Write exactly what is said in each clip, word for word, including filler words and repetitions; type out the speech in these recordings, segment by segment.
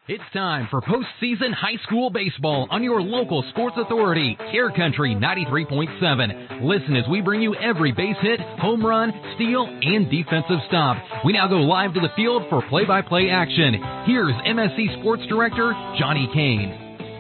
It's time for postseason high school baseball on your local sports authority, Air Country ninety-three point seven. Listen as we bring you every base hit, home run, steal, and defensive stop. We now go live to the field for play-by-play action. Here's M S C Sports Director Johnny Kane.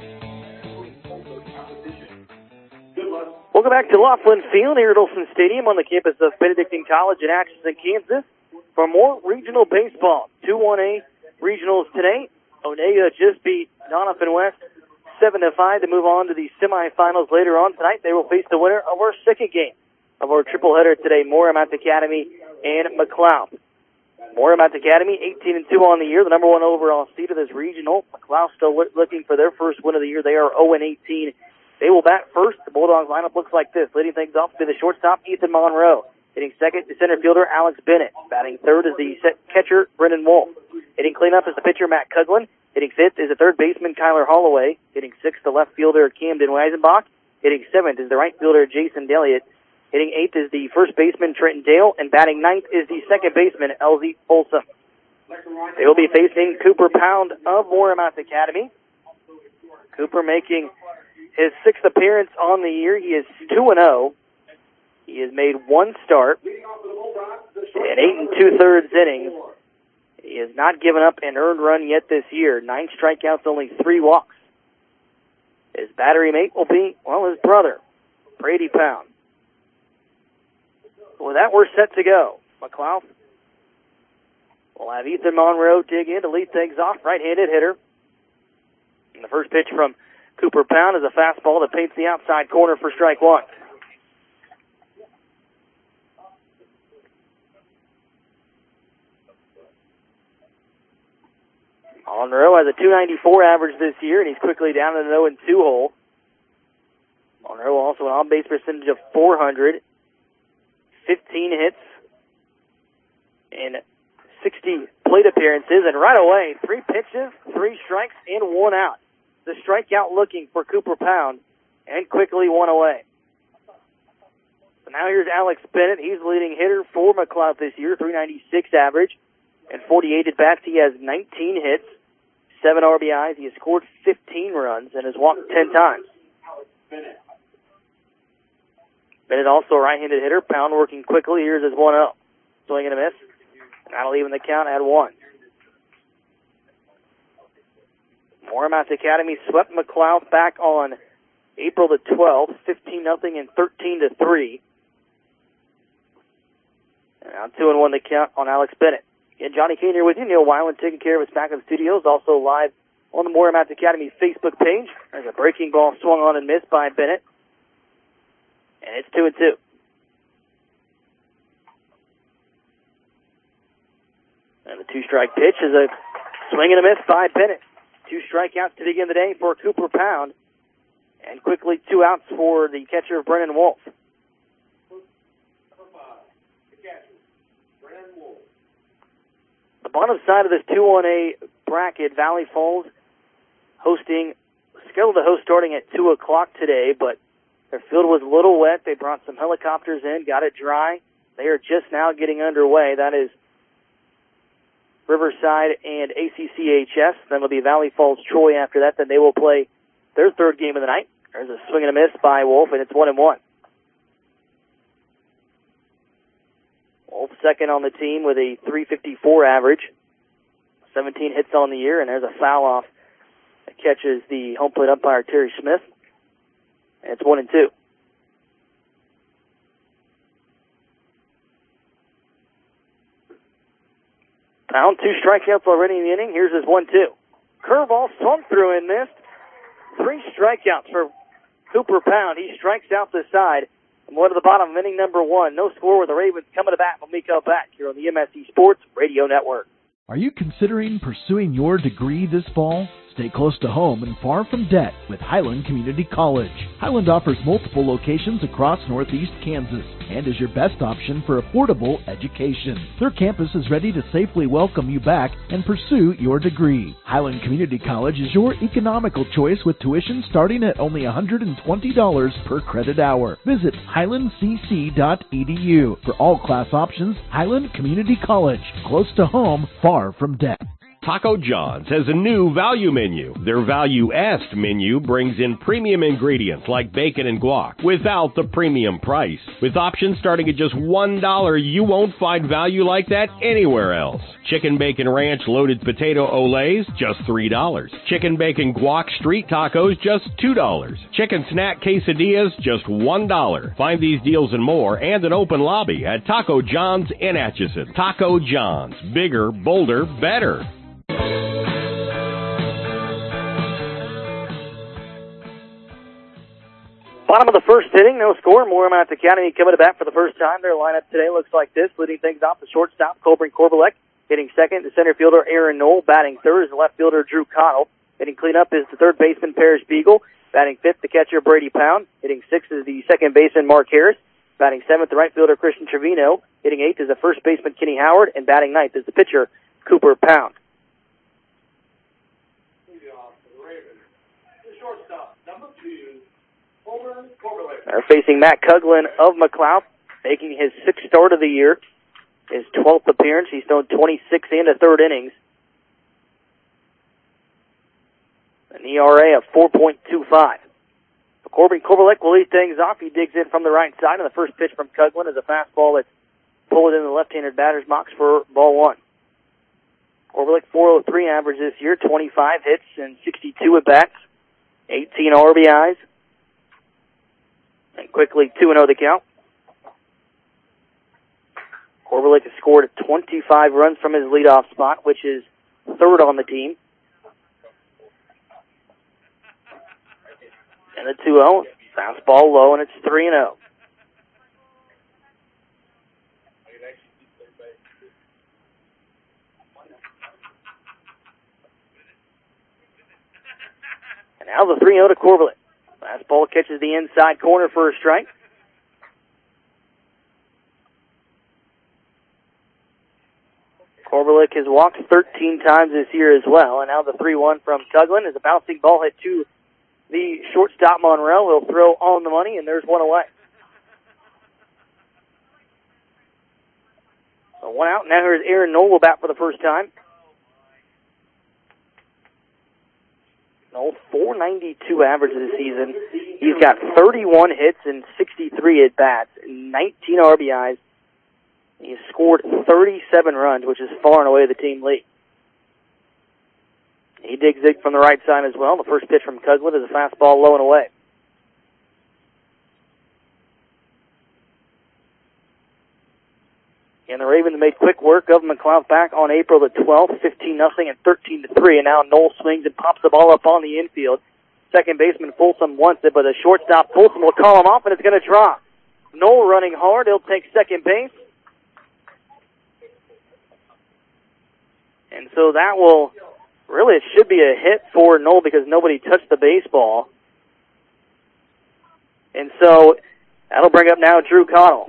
Welcome back to Laughlin Field here at Olson Stadium on the campus of Benedictine College in Atchison, Kansas, for more regional baseball. two one A regionals today. Onega just beat Doniphan West seven to five to move on to the semifinals later on tonight. They will face the winner of our second game of our triple header today, Moorhead Academy and McLeod. Moorhead Academy, eighteen and two on the year, the number one overall seed of this regional. McLeod still looking for their first win of the year. They are oh and eighteen. They will bat first. The Bulldogs lineup looks like this. Leading things off to the shortstop, Ethan Monroe. Hitting second, the center fielder, Alex Bennett. Batting third is the catcher, Brendan Wolf. Hitting cleanup is the pitcher, Matt Couglin. Hitting fifth is the third baseman, Kyler Holloway. Hitting sixth, the left fielder, Camden Weisenbach. Hitting seventh is the right fielder, Jason Delliott. Hitting eighth is the first baseman, Trenton Dale. And batting ninth is the second baseman, Elzie Folsom. They will be facing Cooper Pound of Moorhead Academy. Cooper making his sixth appearance on the year. He is two and oh. He has made one start in eight and two-thirds innings. He has not given up an earned run yet this year. Nine strikeouts, only three walks. His battery mate will be, well, his brother, Brady Pound. With that, we're set to go. McLeod will have Ethan Monroe dig in to lead things off, right-handed hitter. And the first pitch from Cooper Pound is a fastball that paints the outside corner for strike one. Monroe has a two ninety-four average this year, and he's quickly down in an oh and two hole. Monroe also an on-base percentage of four hundred, fifteen hits, and sixty plate appearances, and right away, three pitches, three strikes, and one out. The strikeout looking for Cooper Pound, and quickly one away. So now here's Alex Bennett. He's the leading hitter for McLeod this year, three ninety-six average, and forty-eight at bats. He has nineteen hits, seven R B Is. He has scored fifteen runs and has walked ten times. Bennett also a right-handed hitter. Pound working quickly. Here's his one oh. Swing and a miss. That'll even the count at one. Moorhead Academy swept McLeod back on April the twelfth, fifteen nothing and thirteen to three. And now two and one the count on Alex Bennett. Again, Johnny Kane here with you. Neil Weiland taking care of his back of the studios. Also live on the Moorhead Academy Facebook page. There's a breaking ball swung on and missed by Bennett. And it's two and two. And the two-strike pitch is a swing and a miss by Bennett. Two strikeouts to begin the day for Cooper Pound. And quickly two outs for the catcher, Brennan Wolf. The bottom side of this two one A bracket, Valley Falls hosting, scheduled to host starting at two o'clock today, but their field was a little wet. They brought some helicopters in, got it dry. They are just now getting underway. That is Riverside and A C C H S. Then it'll be Valley Falls Troy after that. Then they will play their third game of the night. There's a swing and a miss by Wolf, and it's one and one. Wolf second on the team with a three fifty-four average, seventeen hits on the year, and there's a foul off that catches the home plate umpire Terry Smith, and it's one and two. Pound, two strikeouts already in the inning. Here's his one two. Curveball swung through and missed. Three strikeouts for Cooper Pound. He strikes out the side. And one to the bottom of inning number one. No score with the Ravens coming to bat when we come back here on the M S C Sports Radio Network. Are you considering pursuing your degree this fall? Stay close to home and far from debt with Highland Community College. Highland offers multiple locations across northeast Kansas and is your best option for affordable education. Their campus is ready to safely welcome you back and pursue your degree. Highland Community College is your economical choice with tuition starting at only one hundred twenty dollars per credit hour. Visit highland c c dot e d u for all class options. Highland Community College, close to home, far from debt. Taco John's has a new value menu. Their Value-est menu brings in premium ingredients like bacon and guac without the premium price. With options starting at just one dollar, you won't find value like that anywhere else. Chicken bacon ranch loaded potato olays, just three dollars. Chicken bacon guac street tacos, just two dollars. Chicken snack quesadillas, just one dollar. Find these deals and more and an open lobby at Taco John's in Atchison. Taco John's. Bigger, bolder, better. Bottom of the first inning, no score. Moormount Academy coming to bat for the first time. Their lineup today looks like this. Leading things off, the shortstop, Colburn Korbalek. Hitting second, the center fielder, Aaron Knoll. Batting third is the left fielder, Drew Connell. Hitting cleanup is the third baseman, Parrish Beagle. Batting fifth, the catcher, Brady Pound. Hitting sixth is the second baseman, Mark Harris. Batting seventh, the right fielder, Christian Trevino. Hitting eighth is the first baseman, Kenny Howard. And batting ninth is the pitcher, Cooper Pound. They're facing Matt Cuglin of McLeod, making his sixth start of the year, his twelfth appearance. He's thrown twenty-six and a third innings. An E R A of four point two five. Corbin Korbalek will lead things off. He digs in from the right side, and the first pitch from Cuglin is a fastball that's pulled in the left-handed batter's box for ball one. Korbalek four oh three average this year, twenty-five hits and sixty-two at-bats, eighteen R B Is. And quickly two and oh the count. Korbalek has scored twenty-five runs from his leadoff spot, which is third on the team. And the two oh, fastball low, and it's three and oh. And now the three oh to Korbalek. Fastball catches the inside corner for a strike. Korbalek has walked thirteen times this year as well, and now the three one from Cuglin is a bouncing ball hit to the shortstop Monroe. He'll throw on the money, and there's one away. So one out. Now here's Aaron Knoll bat for the first time. Knoll, four ninety-two average this season. He's got thirty-one hits and sixty-three at-bats, nineteen R B Is. He's scored thirty-seven runs, which is far and away the team lead. He digs in from the right side as well. The first pitch from Cuglin is a fastball low and away. And the Ravens made quick work of McLeod back on April the twelfth, fifteen nothing and thirteen to three. And now Knoll swings and pops the ball up on the infield. Second baseman Folsom wants it, but the shortstop Folsom will call him off, and it's going to drop. Knoll running hard. He'll take second base. And so that will, really, it should be a hit for Knoll because nobody touched the baseball. And so that'll bring up now Drew Connell.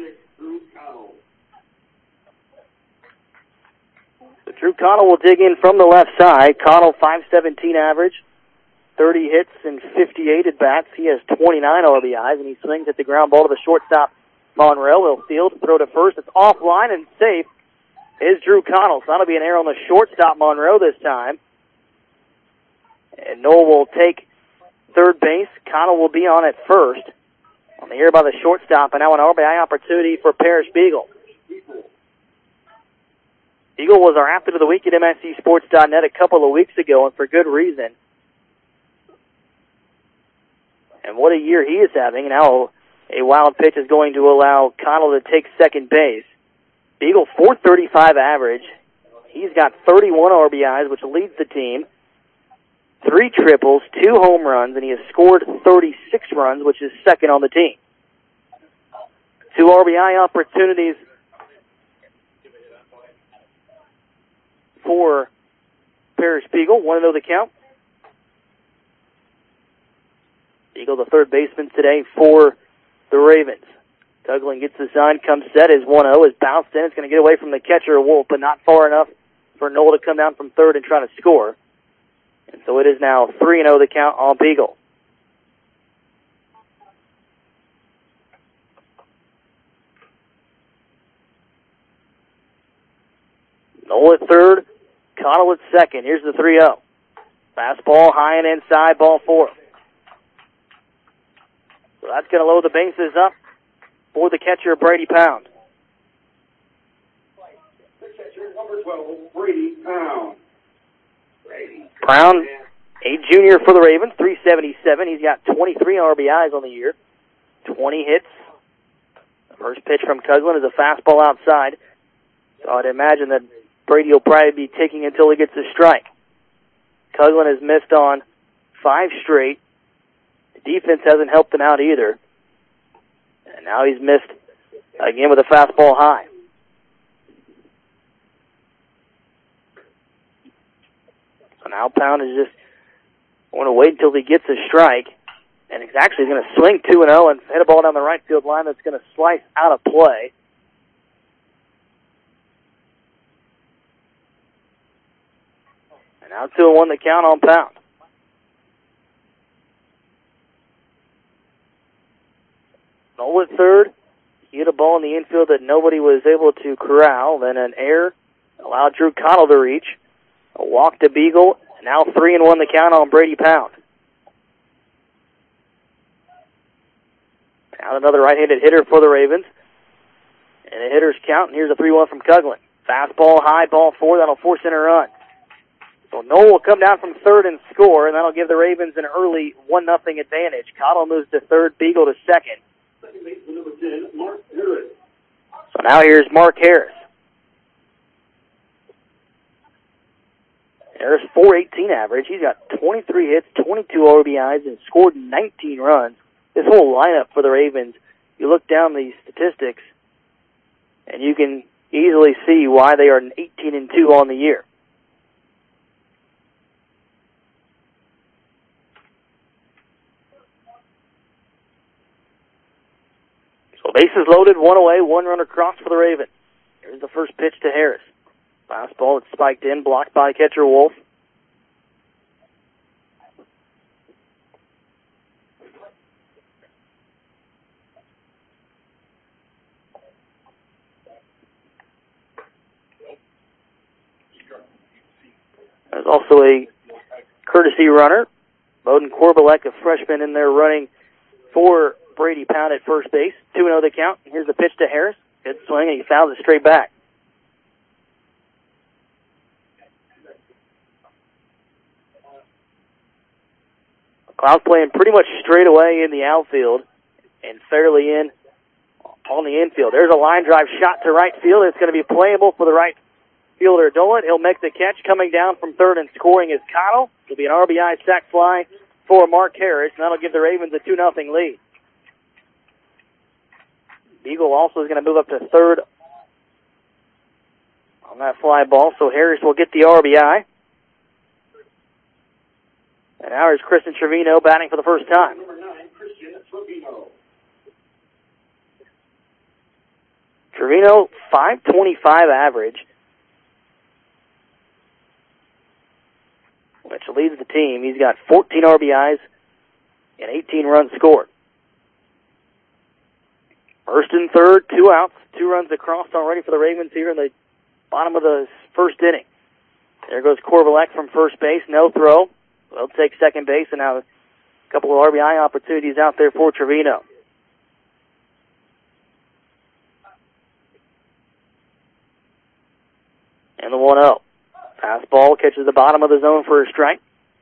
So Drew Connell will dig in from the left side. Connell, five seventeen average, thirty hits and fifty-eight at-bats. He has twenty-nine R B Is, and he swings at the ground ball to the shortstop, Monroe. He'll field, throw to first. It's offline and safe. Is Drew Connell. So that'll be an error on the shortstop, Monroe, this time. And Knoll will take third base. Connell will be on at first. On the air by the shortstop, and now an R B I opportunity for Parrish Beagle. Beagle was our athlete of the week at M S C Sports dot net a couple of weeks ago, and for good reason. And what a year he is having. Now a wild pitch is going to allow Connell to take second base. Beagle, four thirty-five average. He's got thirty-one R B Is, which leads the team. Three triples, two home runs, and he has scored thirty-six runs, which is second on the team. Two R B I opportunities for Parrish Beagle. one and oh the count. Beagle, the third baseman today for the Ravens. Cuglin gets the sign, comes set, is one oh, is bounced in. It's going to get away from the catcher, Wolf, but not far enough for Knoll to come down from third and try to score. And so it is now three and oh the count on Beagle. Knoll at third, Cottle at second. Here's the three oh. Fastball high and inside, ball four. So that's going to load the bases up for the catcher, Brady Pound. Number twelve, Brady Pound. Brady. Brown, a junior for the Ravens, three seventy-seven. He's got twenty-three R B Is on the year, twenty hits. The first pitch from Cousin is a fastball outside. So I'd imagine that Brady will probably be taking until he gets a strike. Cousin has missed on five straight. The defense hasn't helped him out either. And now he's missed again with a fastball high. So now Pound is just going to wait until he gets a strike. And he's actually going to swing two and oh and hit a ball down the right field line that's going to slice out of play. And now two and one the count on Pound. Nolan third. He hit a ball in the infield that nobody was able to corral. Then an error allowed Drew Cottle to reach. A walk to Beagle. And now three and one the count on Brady Pound. Now another right-handed hitter for the Ravens. And a hitter's count, and here's a three one from Coughlan. Fastball, high, ball four, that'll force in a run. So Noel will come down from third and score, and that'll give the Ravens an early one nothing advantage. Cottle moves to third, Beagle to second. So now here's Mark Harris. Harris, four eighteen average. He's got twenty-three hits, twenty-two R B Is, and scored nineteen runs. This whole lineup for the Ravens, you look down these statistics, and you can easily see why they are eighteen and two on the year. So bases loaded, one away, one run across for the Ravens. Here's the first pitch to Harris. Fastball that's spiked in, blocked by catcher Wolf. There's also a courtesy runner. Bowden Korbalek, a freshman, in there running for Brady Pound at first base. two and oh the count. Here's the pitch to Harris. Good swing, and he fouls it straight back. McLeod's playing pretty much straight away in the outfield and fairly in on the infield. There's a line drive shot to right field. It's going to be playable for the right fielder Dolan. He'll make the catch. Coming down from third and scoring is Cottle. It'll be an R B I sac fly for Mark Harris, and that'll give the Ravens a two nothing lead. Beagle also is going to move up to third on that fly ball, so Harris will get the R B I. And now here's Christian Trevino batting for the first time. Number nine, Christian Trevino. Trevino, five twenty-five average, which leads the team. He's got fourteen R B Is and eighteen runs scored. First and third, two outs, two runs across already for the Ravens here in the bottom of the first inning. There goes Korbalek from first base, no throw. They'll take second base, and now a couple of R B I opportunities out there for Trevino. And the one oh. Fastball catches the bottom of the zone for a strike.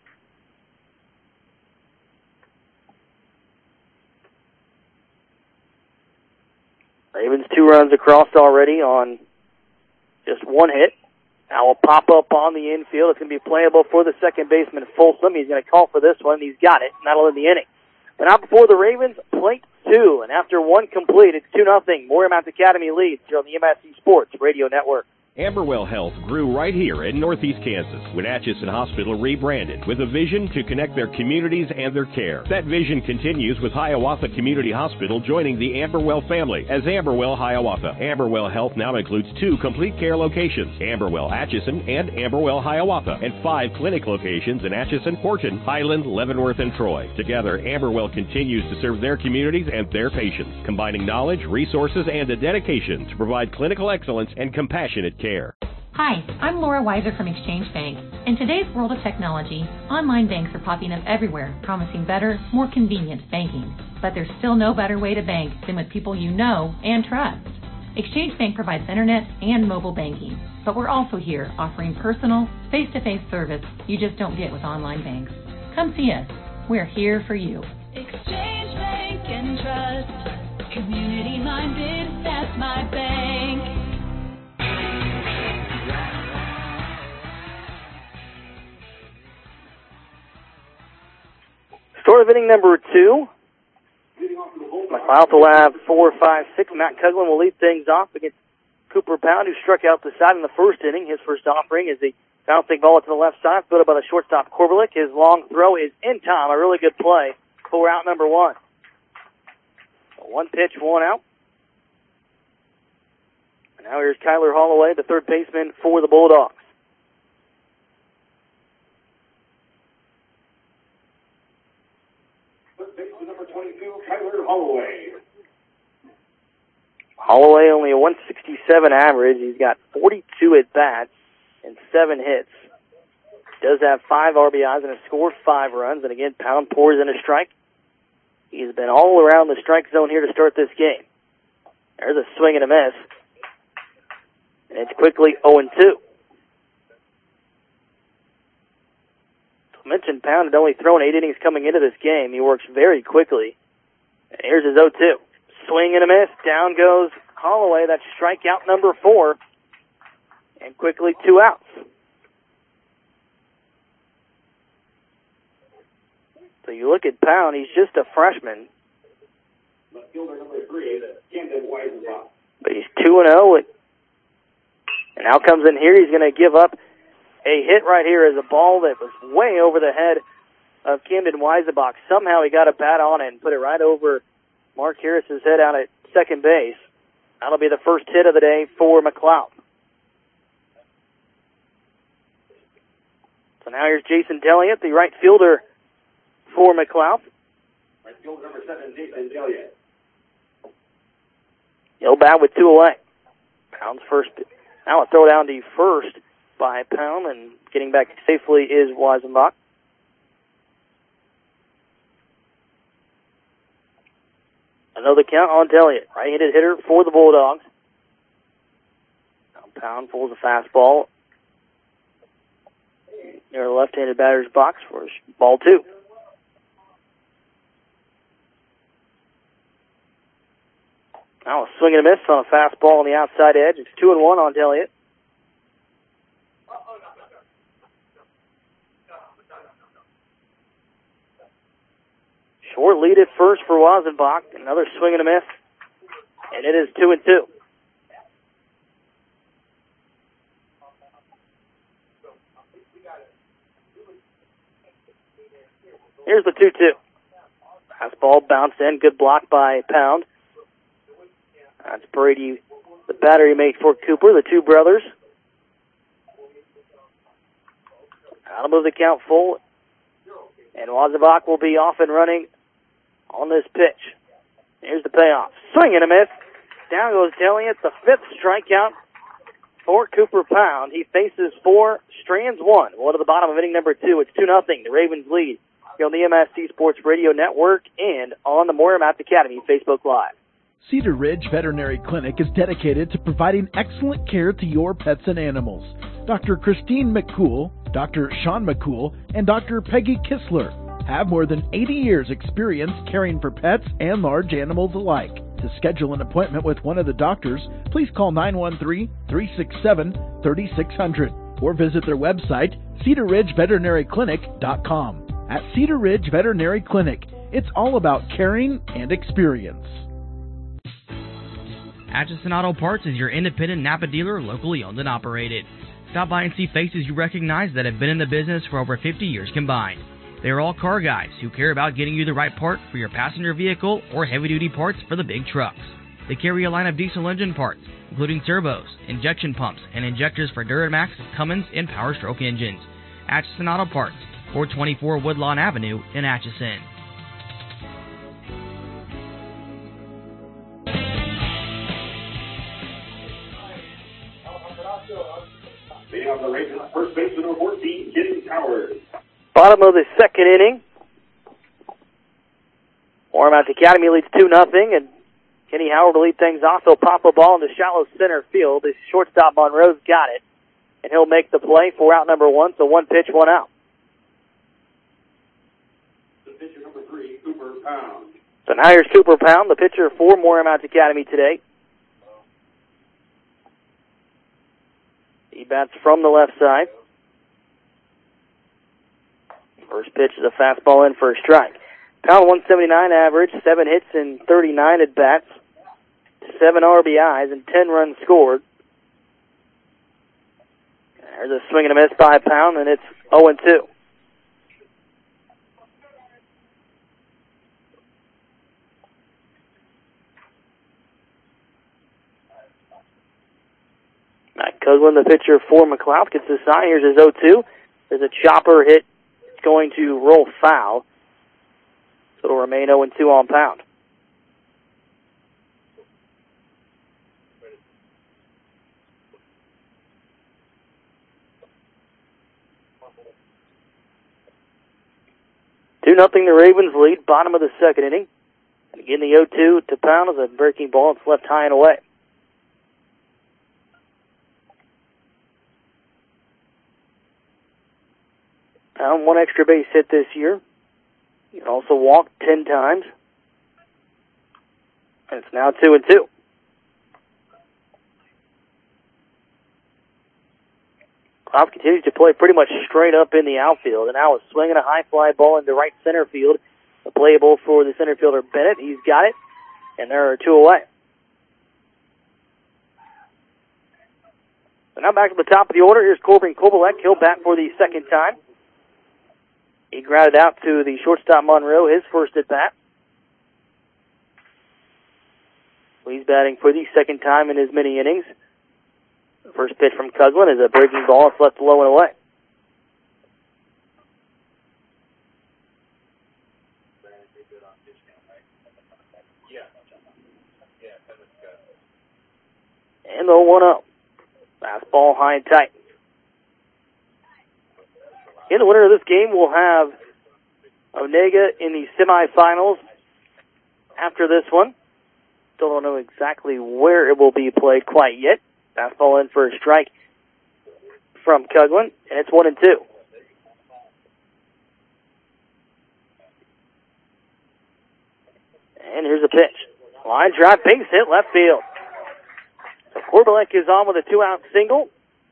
Ravens two runs across already on just one hit. Now will pop up on the infield. It's going to be playable for the second baseman, Folsom. He's going to call for this one. He's got it, and that'll end the inning. But now before the Ravens, plate two. And after one complete, it's two nothing. Moorhead Academy leads here on the M S C Sports Radio Network. Amberwell Health grew right here in Northeast Kansas when Atchison Hospital rebranded with a vision to connect their communities and their care. That vision continues with Hiawatha Community Hospital joining the Amberwell family as Amberwell Hiawatha. Amberwell Health now includes two complete care locations, Amberwell Atchison and Amberwell Hiawatha, and five clinic locations in Atchison, Horton, Highland, Leavenworth, and Troy. Together, Amberwell continues to serve their communities and their patients, combining knowledge, resources, and a dedication to provide clinical excellence and compassionate care. Hi, I'm Laura Weiser from Exchange Bank. In today's world of technology, online banks are popping up everywhere, promising better, more convenient banking. But there's still no better way to bank than with people you know and trust. Exchange Bank provides internet and mobile banking, but we're also here offering personal, face-to-face service you just don't get with online banks. Come see us. We're here for you. Exchange Bank and Trust, community-minded, that's my bank. Start of inning number two. McLeod will have four, five, six. Matt Coughlin will lead things off against Cooper Pound, who struck out the side in the first inning. His first offering is the bouncing ball to the left side, fielded by the shortstop Korbelik. His long throw is in time. A really good play for out number one. One pitch, one out. And now here's Kyler Holloway, the third baseman for the Bulldogs. Number twenty-two, Kyler Holloway. Holloway only a one sixty-seven average. He's got forty-two at-bats and seven hits. Does have five R B Is and has scored five runs. And again, Pound pours in a strike. He's been all around the strike zone here to start this game. There's a swing and a miss. And it's quickly oh and two. I mentioned Pound had only thrown eight innings coming into this game. He works very quickly. And here's his oh two. Swing and a miss. Down goes Holloway. That's strikeout number four. And quickly two outs. So you look at Pound, he's just a freshman. Left fielder number three, the Camden Weisenbach. But he's two and oh. And now comes in here. He's going to give up a hit right here as a ball that was way over the head of Camden Weisenbach. Somehow he got a bat on it and put it right over Mark Harris's head out at second base. That'll be the first hit of the day for McLeod. So now here's Jason Elliott, the right fielder for McLeod. Right fielder number seven, Jason Elliott. He'll bat with two away. Pound's first. Now a throw down to first by Pound, and getting back safely is Weisenbach. Another count on Elliott, right-handed hitter for the Bulldogs. Now Pound pulls a fastball near the left-handed batter's box for ball two. Now a swing and a miss on a fastball on the outside edge. It's two and one on Elliott. Short lead at first for Weisenbach. Another swing and a miss. And it is two and two. Here's the two two. Fastball bounced in. Good block by Pound. That's Brady, the batter he made for Cooper, the two brothers. That'll move the count full. And Weisenbach will be off and running on this pitch. Here's the payoff. Swing and a miss. Down goes Elliott, the fifth strikeout for Cooper Pound. He faces four, strands one. Well, to the bottom of inning number two. It's two nothing. The Ravens lead here on the M S C Sports Radio Network and on the Moyer Math Academy Facebook Live. Cedar Ridge Veterinary Clinic is dedicated to providing excellent care to your pets and animals. Doctor Christine McCool, Doctor Sean McCool, and Doctor Peggy Kistler have more than eighty years experience caring for pets and large animals alike. To schedule an appointment with one of the doctors, please call nine one three, three six seven, three six zero zero or visit their website, cedar ridge veterinary clinic dot com. At Cedar Ridge Veterinary Clinic, it's all about caring and experience. Atchison Auto Parts is your independent Napa dealer, locally owned and operated. Stop by and see faces you recognize that have been in the business for over fifty years combined. They are all car guys who care about getting you the right part for your passenger vehicle or heavy-duty parts for the big trucks. They carry a line of diesel engine parts, including servos, injection pumps, and injectors for Duramax, Cummins, and Power Stroke engines. Atchison Auto Parts, four twenty-four Woodlawn Avenue in Atchison. Ravens, first baseman number fourteen, Kenny Howard. Bottom of the second inning. Ormond Academy leads two nothing, and Kenny Howard will lead things off. He'll pop a ball into shallow center field. His shortstop Monroe's got it, and he'll make the play for out number one, so one pitch, one out. The pitcher number three, Cooper Pound. So now here's Cooper Pound, the pitcher for Moormount Academy today. He bats from the left side. First pitch is a fastball in for a strike. Pound one seventy-nine average, seven hits and thirty-nine at bats, seven R B Is and ten runs scored. There's a swing and a miss by Pound, and it's oh and two. Matt Cousin, the pitcher for McLeod, gets the sign. Here's his oh two. There's a chopper hit. It's going to roll foul. So it'll remain oh and two on Pound. two nothing the Ravens lead, bottom of the second inning. And again, the oh two to Pound is a breaking ball. It's left high and away. Pound one extra base hit this year. He also walked ten times. And it's now two and two. Klopp continues to play pretty much straight up in the outfield, and now is swinging a high fly ball into right center field. A playable for the center fielder Bennett. He's got it, and there are two away. So now back to the top of the order. Here's Corbin Kovalek. He'll bat for the second time. He grounded out to the shortstop Monroe, his first at bat. He's batting for the second time in his many innings. The first pitch from Cousin is a breaking ball. It's left low and away. And the one oh. Fastball high and tight. In the winner of this game, we'll have Onega in the semifinals after this one. Still don't know exactly where it will be played quite yet. Fastball in for a strike from Coughlin, and it's one and two. And here's a pitch. Line drive, base hit, left field. So Korbalek is on with a two-out single.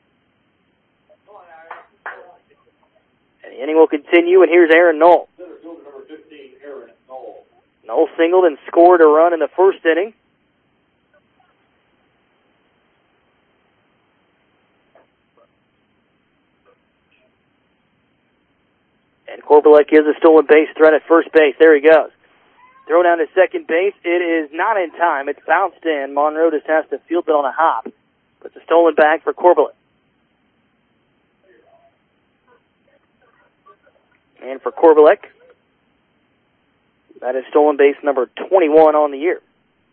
And the inning will continue, and here's Aaron Knoll. Knoll singled and scored a run in the first inning. And Korbalek is a stolen base threat at first base. There he goes. Throw down to second base. It is not in time. It's bounced in. Monroe just has to field it on a hop. But it's a stolen bag for Korbalek. And for Korbalek, that is stolen base number twenty-one on the year.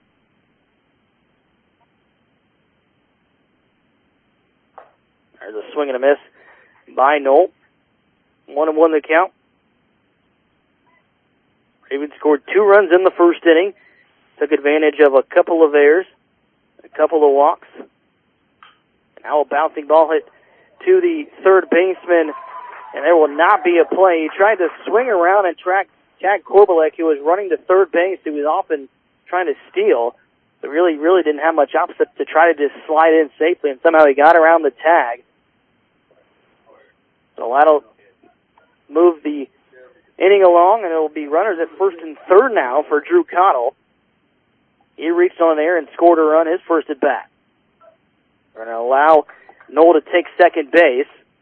There's a swing and a miss by Knoll. One and one the count. Ravens scored two runs in the first inning. Took advantage of a couple of errors, a couple of walks. Now a bouncing ball hit to the third baseman, and there will not be a play. He tried to swing around and track Chad Korbalek, who was running to third base, who was often trying to steal, but really, really didn't have much opposite to try to just slide in safely, and somehow he got around the tag. So that'll move the inning along, and it'll be runners at first and third now for Drew Cottle. He reached on there and scored a run his first at bat. We're going to allow Knoll to take second base.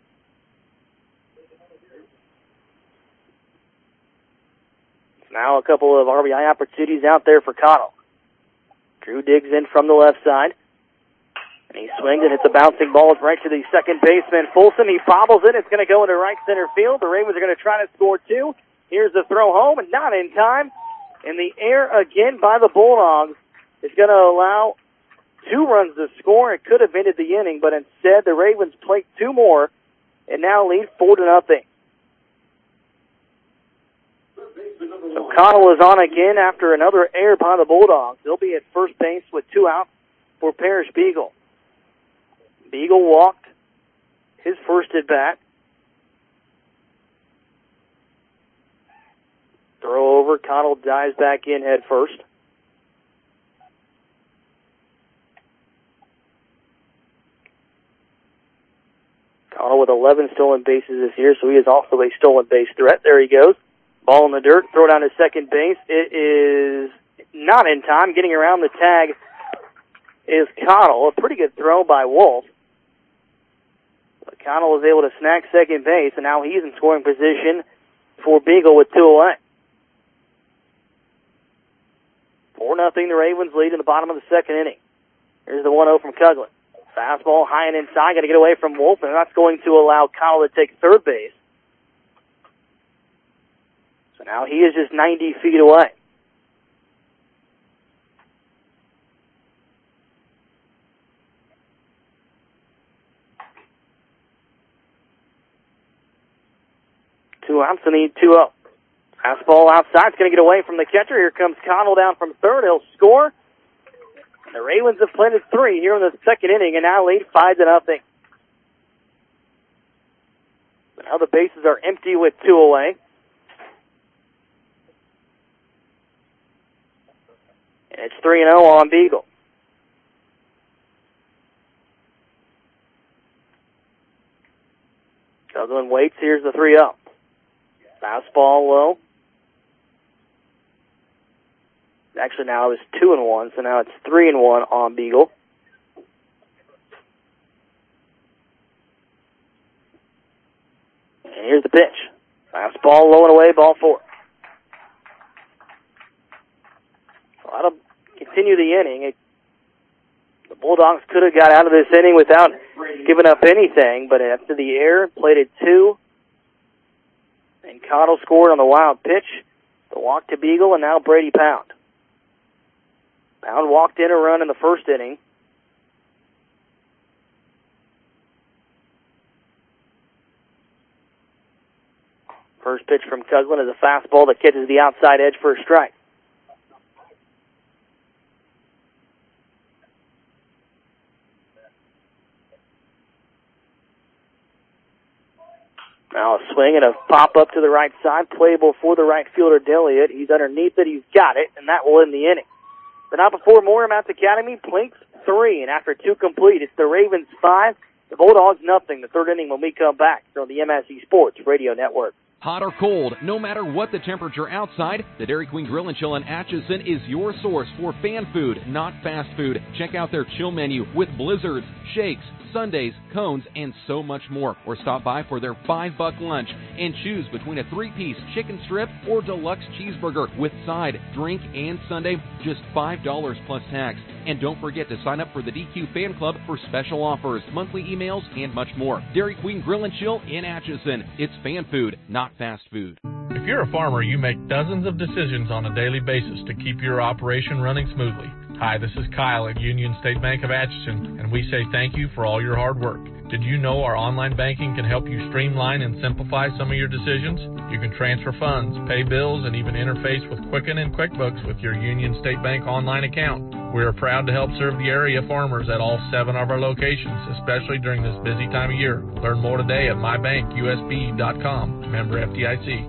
Now a couple of R B I opportunities out there for Cottle. Drew digs in from the left side. And he swings and hits a bouncing ball right to the second baseman, Folsom. He bobbles it. It's going to go into right center field. The Ravens are going to try to score two. Here's the throw home, and not in time. In the air again by the Bulldogs. It's going to allow two runs to score. It could have ended the inning, but instead the Ravens plate two more and now lead four to nothing. So Connell is on again after another error by the Bulldogs. They'll be at first base with two outs for Parrish Beagle. Beagle walked his first at bat. Throw over. Connell dives back in head first. Connell with eleven stolen bases this year, so he is also a stolen base threat. There he goes. Ball in the dirt. Throw down to second base. It is not in time. Getting around the tag is Connell. A pretty good throw by Wolf. But Connell was able to snag second base, and now he's in scoring position for Beagle with two away. four nothing, the Ravens lead in the bottom of the second inning. Here's the one oh from Cuglin. Fastball high and inside. Got to get away from Wolf, and that's going to allow Connell to take third base. So now he is just ninety feet away. Two outs and need two up. Fastball outside. It's going to get away from the catcher. Here comes Connell down from third. He'll score. And the Ravens have planted three here in the second inning and now lead five to nothing. Now the bases are empty with two away. And it's three and oh on Beagle. Cuglin waits. Here's the three oh. Fastball low. Actually, now it's two and one, so now it's three and one on Beagle. And here's the pitch. Fastball low and away, ball four. So that'll continue the inning. It, the Bulldogs could have got out of this inning without giving up anything, but after the error, played it two. And Connell scored on the wild pitch. The walk to Beagle, and now Brady Pound. Pound walked in a run in the first inning. First pitch from Cuglin is a fastball that catches the outside edge for a strike. Now a swing and a pop up to the right side. Playable for the right fielder, Delliott. He's underneath it. He's got it, and that will end the inning. But not before Moorhead Academy. Plinks three, and after two complete, it's the Ravens five, the Bulldogs nothing. The third inning when we come back on the M S E Sports Radio Network. Hot or cold, no matter what the temperature outside, the Dairy Queen Grill and Chill in Atchison is your source for fan food, not fast food. Check out their chill menu with blizzards, shakes, sundaes, cones, and so much more. Or stop by for their five buck lunch and choose between a three-piece chicken strip or deluxe cheeseburger with side, drink, and sundae, just five dollars plus tax. And don't forget to sign up for the D Q Fan Club for special offers, monthly emails, and much more. Dairy Queen Grill and Chill in Atchison. It's fan food, not fast food. If you're a farmer, you make dozens of decisions on a daily basis to keep your operation running smoothly. Hi, this is Kyle at Union State Bank of Atchison, and we say thank you for all your hard work. Did you know our online banking can help you streamline and simplify some of your decisions? You can transfer funds, pay bills, and even interface with Quicken and QuickBooks with your Union State Bank online account. We are proud to help serve the area farmers at all seven of our locations, especially during this busy time of year. Learn more today at my bank U S B dot com. Member F D I C.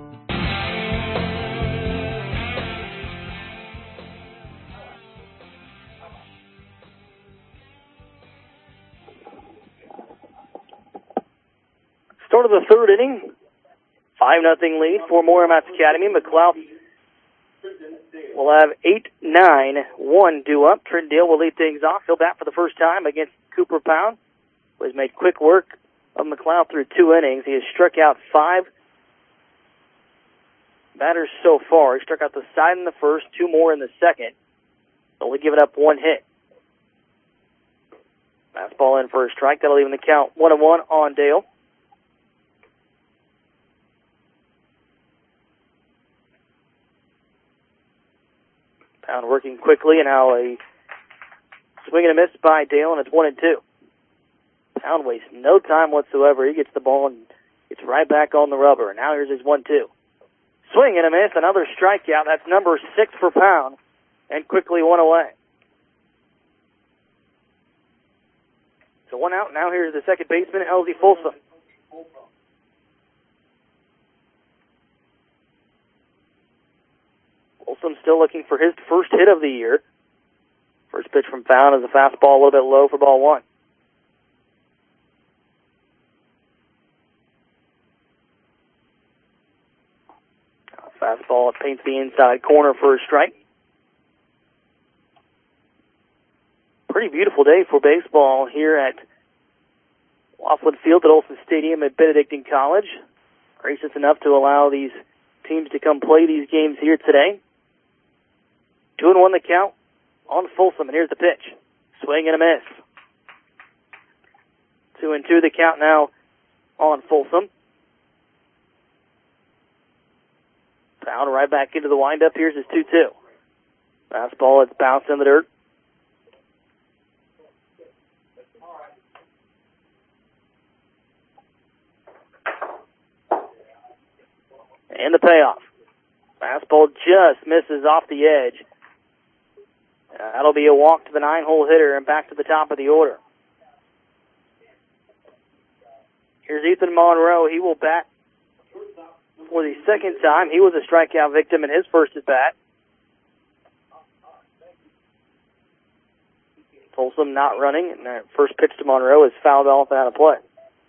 Start of the third inning. five nothing lead for Moorhead Academy. McLeod will have eight nine one due up. Trittendale will lead things off. He'll bat for the first time against Cooper Pound, who has made quick work of McLeod through two innings. He has struck out five batters so far. He struck out the side in the first, two more in the second. Only given up one hit. Fastball in for a strike. That'll even the count one and one on Dale. Pound working quickly, and now a swing and a miss by Dale, and it's one and two. Pound wastes no time whatsoever. He gets the ball and gets right back on the rubber. Now here's his one two. Swing and a miss, another strikeout. That's number six for Pound, and quickly one away. So one out. Now here's the second baseman, Elsie Folsom. Folsom still looking for his first hit of the year. First pitch from Pound is a fastball a little bit low for ball one. Fastball, it paints the inside corner for a strike. Pretty beautiful day for baseball here at Laughlin Field at Olson Stadium at Benedictine College. Gracious enough to allow these teams to come play these games here today. Two and one the count on Folsom, and here's the pitch. Swing and a miss. Two and two the count now on Folsom. Pound right back into the windup. Here's his two two. Fastball, it's bounced in the dirt. And the payoff. Fastball just misses off the edge. Uh, that'll be a walk to the nine-hole hitter and back to the top of the order. Here's Ethan Monroe. He will bat for the second time. He was a strikeout victim in his first at-bat. Folsom not running, and that first pitch to Monroe is fouled off and out of play.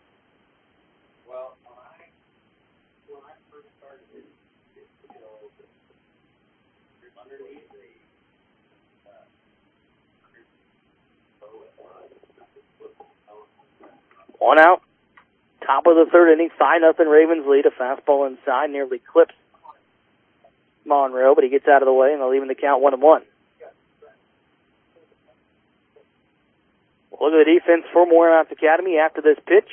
One out. Top of the third inning, five nothing Ravens lead. A fastball inside nearly clips Monroe, but he gets out of the way, and they'll even the count one and one. Look at the defense for Moorhouse Academy after this pitch.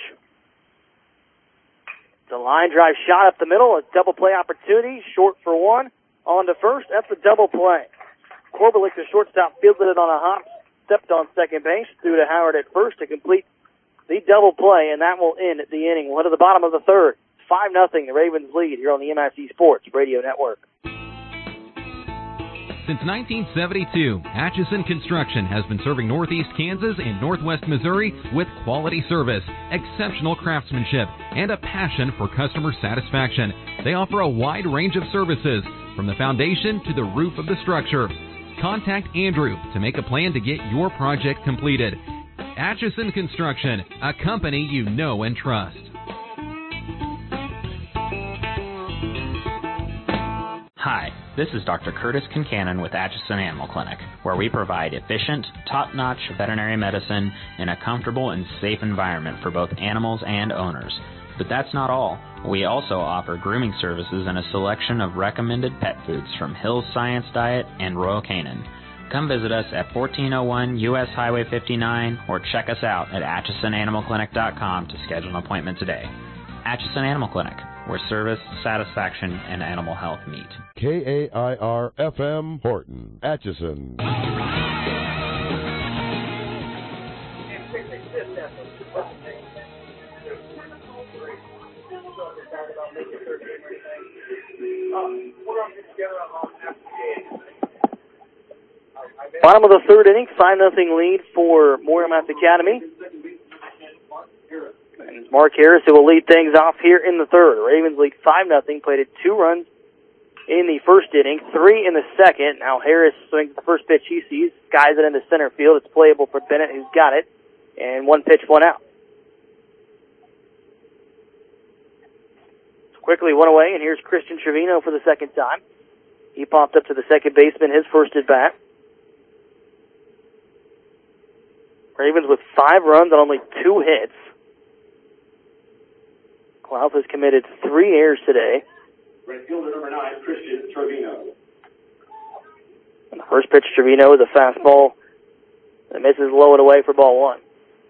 The line drive shot up the middle, a double play opportunity, short for one, on to first. That's a double play. Korbelik, the shortstop, fielded it on a hop, stepped on second base, threw to Howard at first to complete the double play, and that will end the inning. We'll head to the bottom of the third. five nothing, the Ravens lead here on the M I C Sports Radio Network. Since nineteen seventy-two, Atchison Construction has been serving Northeast Kansas and Northwest Missouri with quality service, exceptional craftsmanship, and a passion for customer satisfaction. They offer a wide range of services, from the foundation to the roof of the structure. Contact Andrew to make a plan to get your project completed. Atchison Construction, a company you know and trust. Hi, this is Doctor Curtis Kincannon with Atchison Animal Clinic, where we provide efficient, top-notch veterinary medicine in a comfortable and safe environment for both animals and owners. But that's not all. We also offer grooming services and a selection of recommended pet foods from Hill's Science Diet and Royal Canin. Come visit us at fourteen oh one U S Highway fifty-nine or check us out at atchison animal clinic dot com to schedule an appointment today. Atchison Animal Clinic, where service, satisfaction, and animal health meet. K A I R F M Horton, Atchison. Bottom of the third inning, five nothing lead for Moorhouse Academy. And Mark Harris, who will lead things off here in the third. The Ravens lead five nothing, played two runs in the first inning, three in the second. Now Harris swings the first pitch he sees, skies it into center field. It's playable for Bennett, who's got it, and one pitch, one out. So quickly one away, and here's Christian Trevino for the second time. He popped up to the second baseman, his first at bat. Ravens with five runs on only two hits. Klaus has committed three errors today. Right fielder number nine, Christian Trevino. And the first pitch, Trevino, is a fastball that misses low and away for ball one.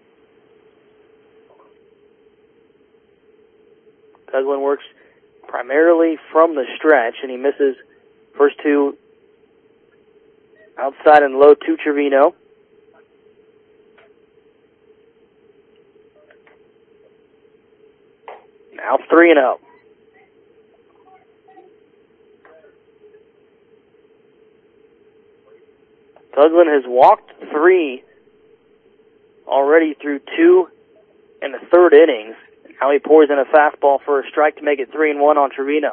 Cousin works primarily from the stretch, and he misses first two outside and low to Trevino. Now three and oh. Coughlin has walked three already through two in the third innings. Now he pours in a fastball for a strike to make it three and one on Trevino.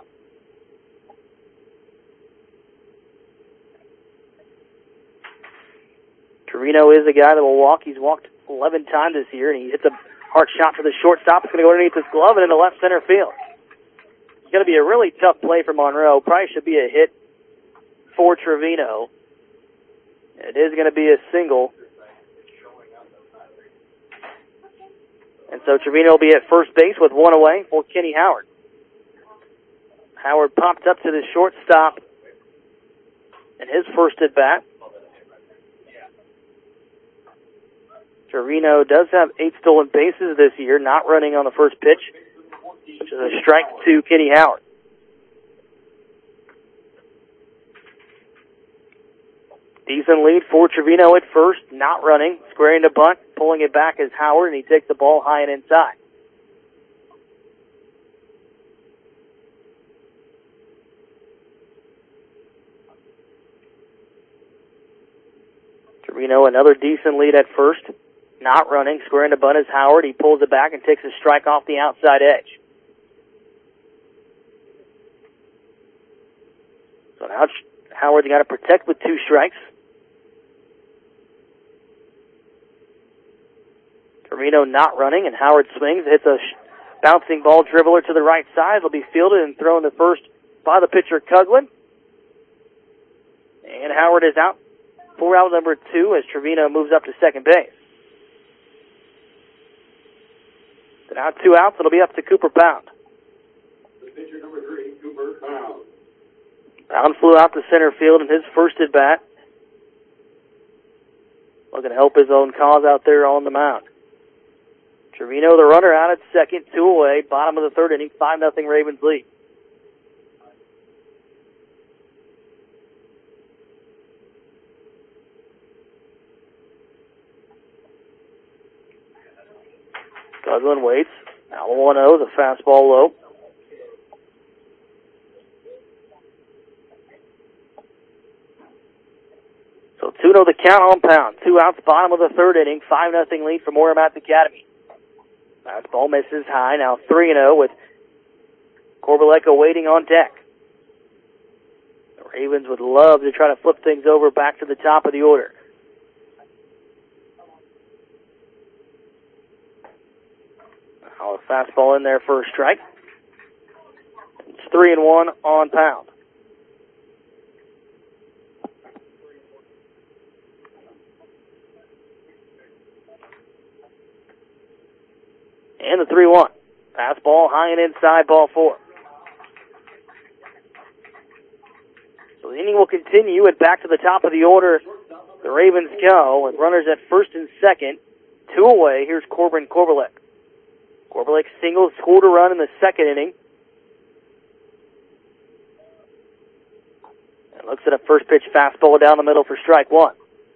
Trevino is a guy that will walk. He's walked eleven times this year, and he hits a hard shot for the shortstop. It's going to go underneath his glove and into left center field. It's going to be a really tough play for Monroe. Probably should be a hit for Trevino. It is going to be a single. And so Trevino will be at first base with one away for Kenny Howard. Howard popped up to the shortstop in his first at bat. Trevino does have eight stolen bases this year, not running on the first pitch, which is a strike to Kenny Howard. Decent lead for Trevino at first, not running, squaring to bunt, pulling it back is Howard, and he takes the ball high and inside. Trevino, another decent lead at first, not running, squaring to bunt is Howard. He pulls it back and takes a strike off the outside edge. So now Howard's got to protect with two strikes. Trevino not running, and Howard swings, hits a sh- bouncing ball dribbler to the right side. It'll be fielded and thrown to first by the pitcher, Coughlin. And Howard is out for out number two as Trevino moves up to second base. So now two outs, it'll be up to Cooper Pound. The pitcher number three, Cooper Pound. Pound flew out to center field in his first at bat. Looking to help his own cause out there on the mound. Trevino, the runner, out at second, two away, bottom of the third inning, five nothing Ravens lead. Coughlin waits. Now the one oh, the fastball low. So two oh the count on Pound. Two outs, bottom of the third inning, five nothing lead for Moorhead Academy. Fastball misses high, now three and oh with Corbaleka waiting on deck. The Ravens would love to try to flip things over back to the top of the order. Now a fastball in there for a strike. It's three and one on Pound. And the three one. Fastball high and inside, ball four. So the inning will continue, and back to the top of the order, the Ravens go, with runners at first and second. Two away, here's Corbin Corbalek. Corbalek singles, scored a run in the second inning. And looks at a first pitch fastball down the middle for strike one.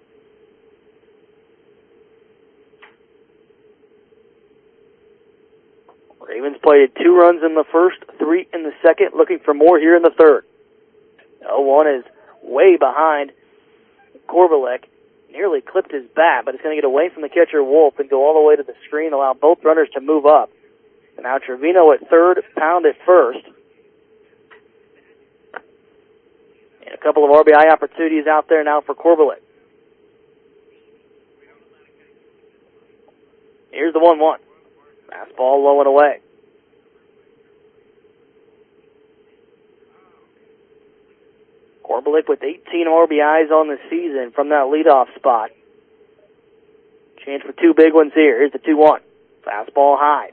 Ravens played two runs in the first, three in the second, looking for more here in the third. oh one is way behind Corbalek. Nearly clipped his bat, but it's going to get away from the catcher, Wolf, and go all the way to the screen, allow both runners to move up. And now Trevino at third, Pound at first. And a couple of R B I opportunities out there now for Corbalek. Here's the one one. Fastball low and away. Corbalek with eighteen R B Is on the season from that leadoff spot. Chance for two big ones here. Here's the two one. Fastball high.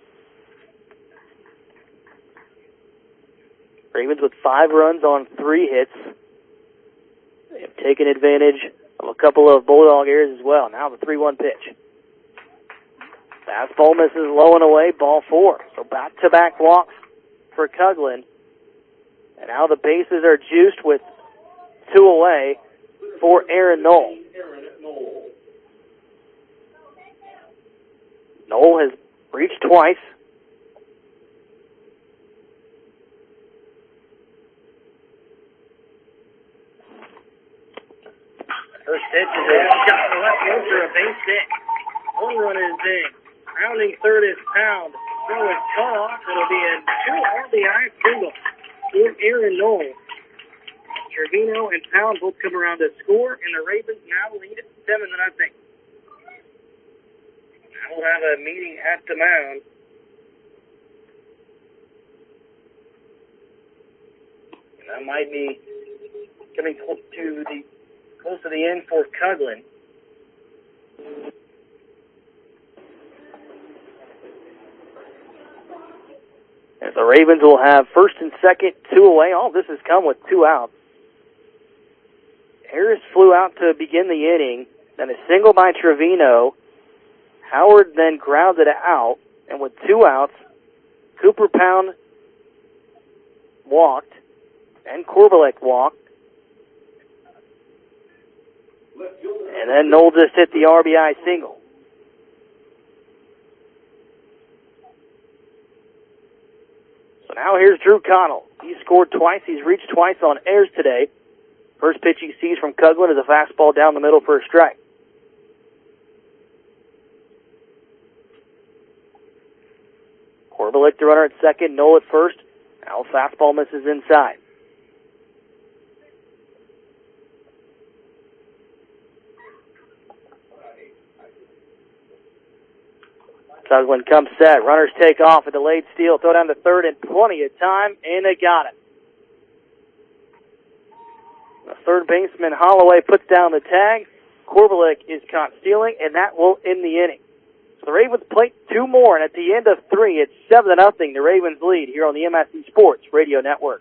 Ravens with five runs on three hits. They have taken advantage of a couple of Bulldog errors as well. Now the three one pitch. Fastball misses low and away, ball four. So back-to-back walks for Coughlin. And now the bases are juiced with two away for Aaron Knoll. Knoll has reached twice. Pitch is a shot to left field for a base hit. Home run is in. Rounding third is Pound. Throw is cut off. It'll be a two R B I single for Aaron Knoll. Trevino and Pound both come around to score, and the Ravens now lead at seven to nothing. Now we'll have a meeting at the mound. And that might be coming close to the close to the end for Coughlin. As the Ravens will have first and second, two away. All this has come with two outs. Harris flew out to begin the inning, then a single by Trevino. Howard then grounded out, and with two outs, Cooper Pound walked, and Korbalek walked. And then Knoll just hit the R B I single. So now here's Drew Connell. He's scored twice. He's reached twice on airs today. First pitch he sees from Coughlin is a fastball down the middle for a strike. Korbalek the runner at second, Knoll at first. Now fastball misses inside. Coughlin comes set. Runners take off. A delayed steal. Throw down to third and plenty of time, and they got it. The third baseman, Holloway, puts down the tag. Korbalek is caught stealing, and that will end the inning. So the Ravens play two more, and at the end of three, it's seven to nothing. The Ravens lead here on the M S C Sports Radio Network.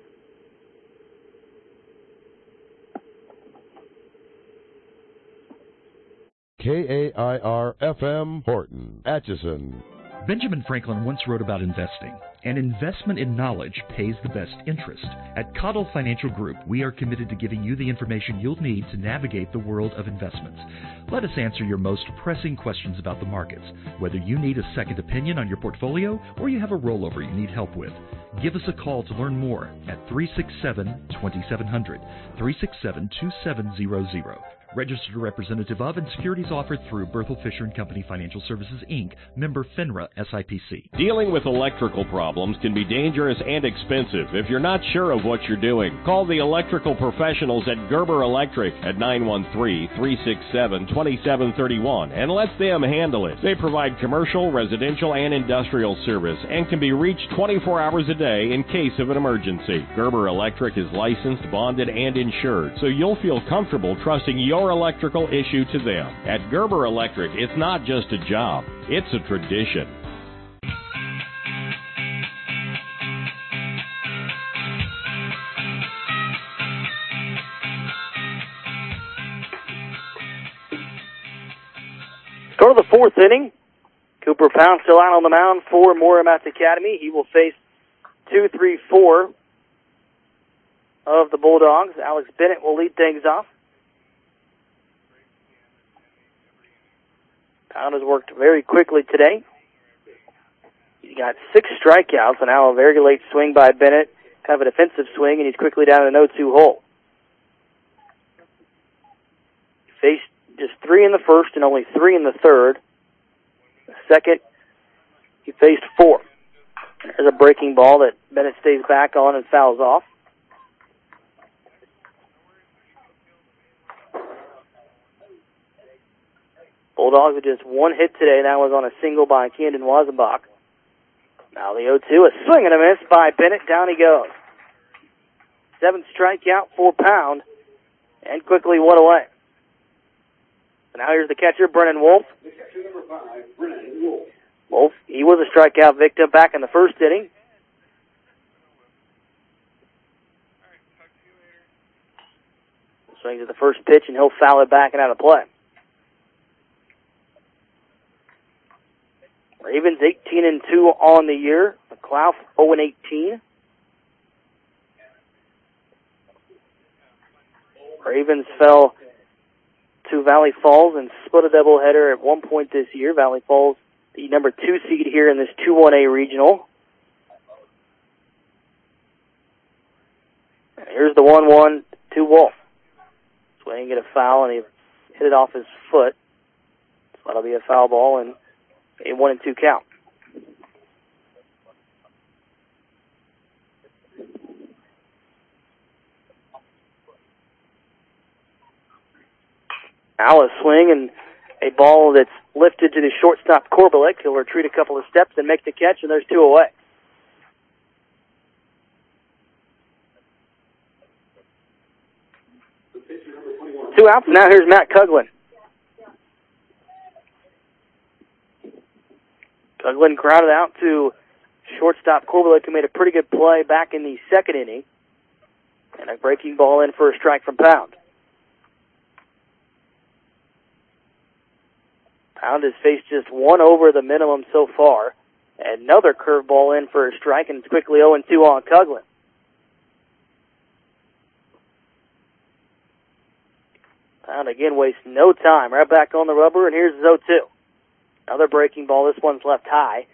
K A I R F M Horton, Atchison. Benjamin Franklin once wrote about investing. An investment in knowledge pays the best interest. At Cottle Financial Group, we are committed to giving you the information you'll need to navigate the world of investments. Let us answer your most pressing questions about the markets, whether you need a second opinion on your portfolio or you have a rollover you need help with. Give us a call to learn more at three six seven, two seven zero zero, three six seven, two seven zero zero. Registered representative of and securities offered through Berthel Fisher and Company Financial Services, Incorporated, member FINRA S I P C. Dealing with electrical problems can be dangerous and expensive. If you're not sure of what you're doing, call the electrical professionals at Gerber Electric at nine one three, three six seven, two seven three one and let them handle it. They provide commercial, residential, and industrial service and can be reached twenty-four hours a day in case of an emergency. Gerber Electric is licensed, bonded, and insured, so you'll feel comfortable trusting your electrical issue to them. At Gerber Electric, it's not just a job, it's a tradition. Start of the fourth inning. Cooper Pound still out on the mound for Moorhead Academy. He will face two, three, four of the Bulldogs. Alex Bennett will lead things off. Pound has worked very quickly today. He's got six strikeouts, and now a very late swing by Bennett. Kind of a defensive swing, and he's quickly down in an oh two hole. He faced just three in the first and only three in the third. The second, he faced four. There's a breaking ball that Bennett stays back on and fouls off. Bulldogs with just one hit today. That was on a single by Camden Wazenbach. Now the oh two, a swing and a miss by Bennett. Down he goes. Seventh strikeout for Pound, and quickly one away. So now here's the catcher, Brennan Wolf. The catcher, number five, Brennan Wolf. Wolf, he was a strikeout victim back in the first inning. Swings at the first pitch, and he'll foul it back and out of play. Ravens eighteen and two on the year. McLeod oh and eighteen. Ravens fell to Valley Falls and split a doubleheader at one point this year. Valley Falls, the number two seed here in this two one A regional. And here's the one one to Wolf. Swinging at a foul, and he hit it off his foot. So that'll be a foul ball and a one and two count. Now a swing and a ball that's lifted to the shortstop Korbelik. He'll retreat a couple of steps and make the catch, and there's two away. Two outs, now here's Matt Cuglin. Cuglin grounded out to shortstop Korbelik, who made a pretty good play back in the second inning. And a breaking ball in for a strike from Pound. Pound has faced just one over the minimum so far. Another curveball in for a strike, and it's quickly oh and two on Cuglin. Pound again wastes no time. Right back on the rubber, and here's his oh two. Another breaking ball. This one's left high.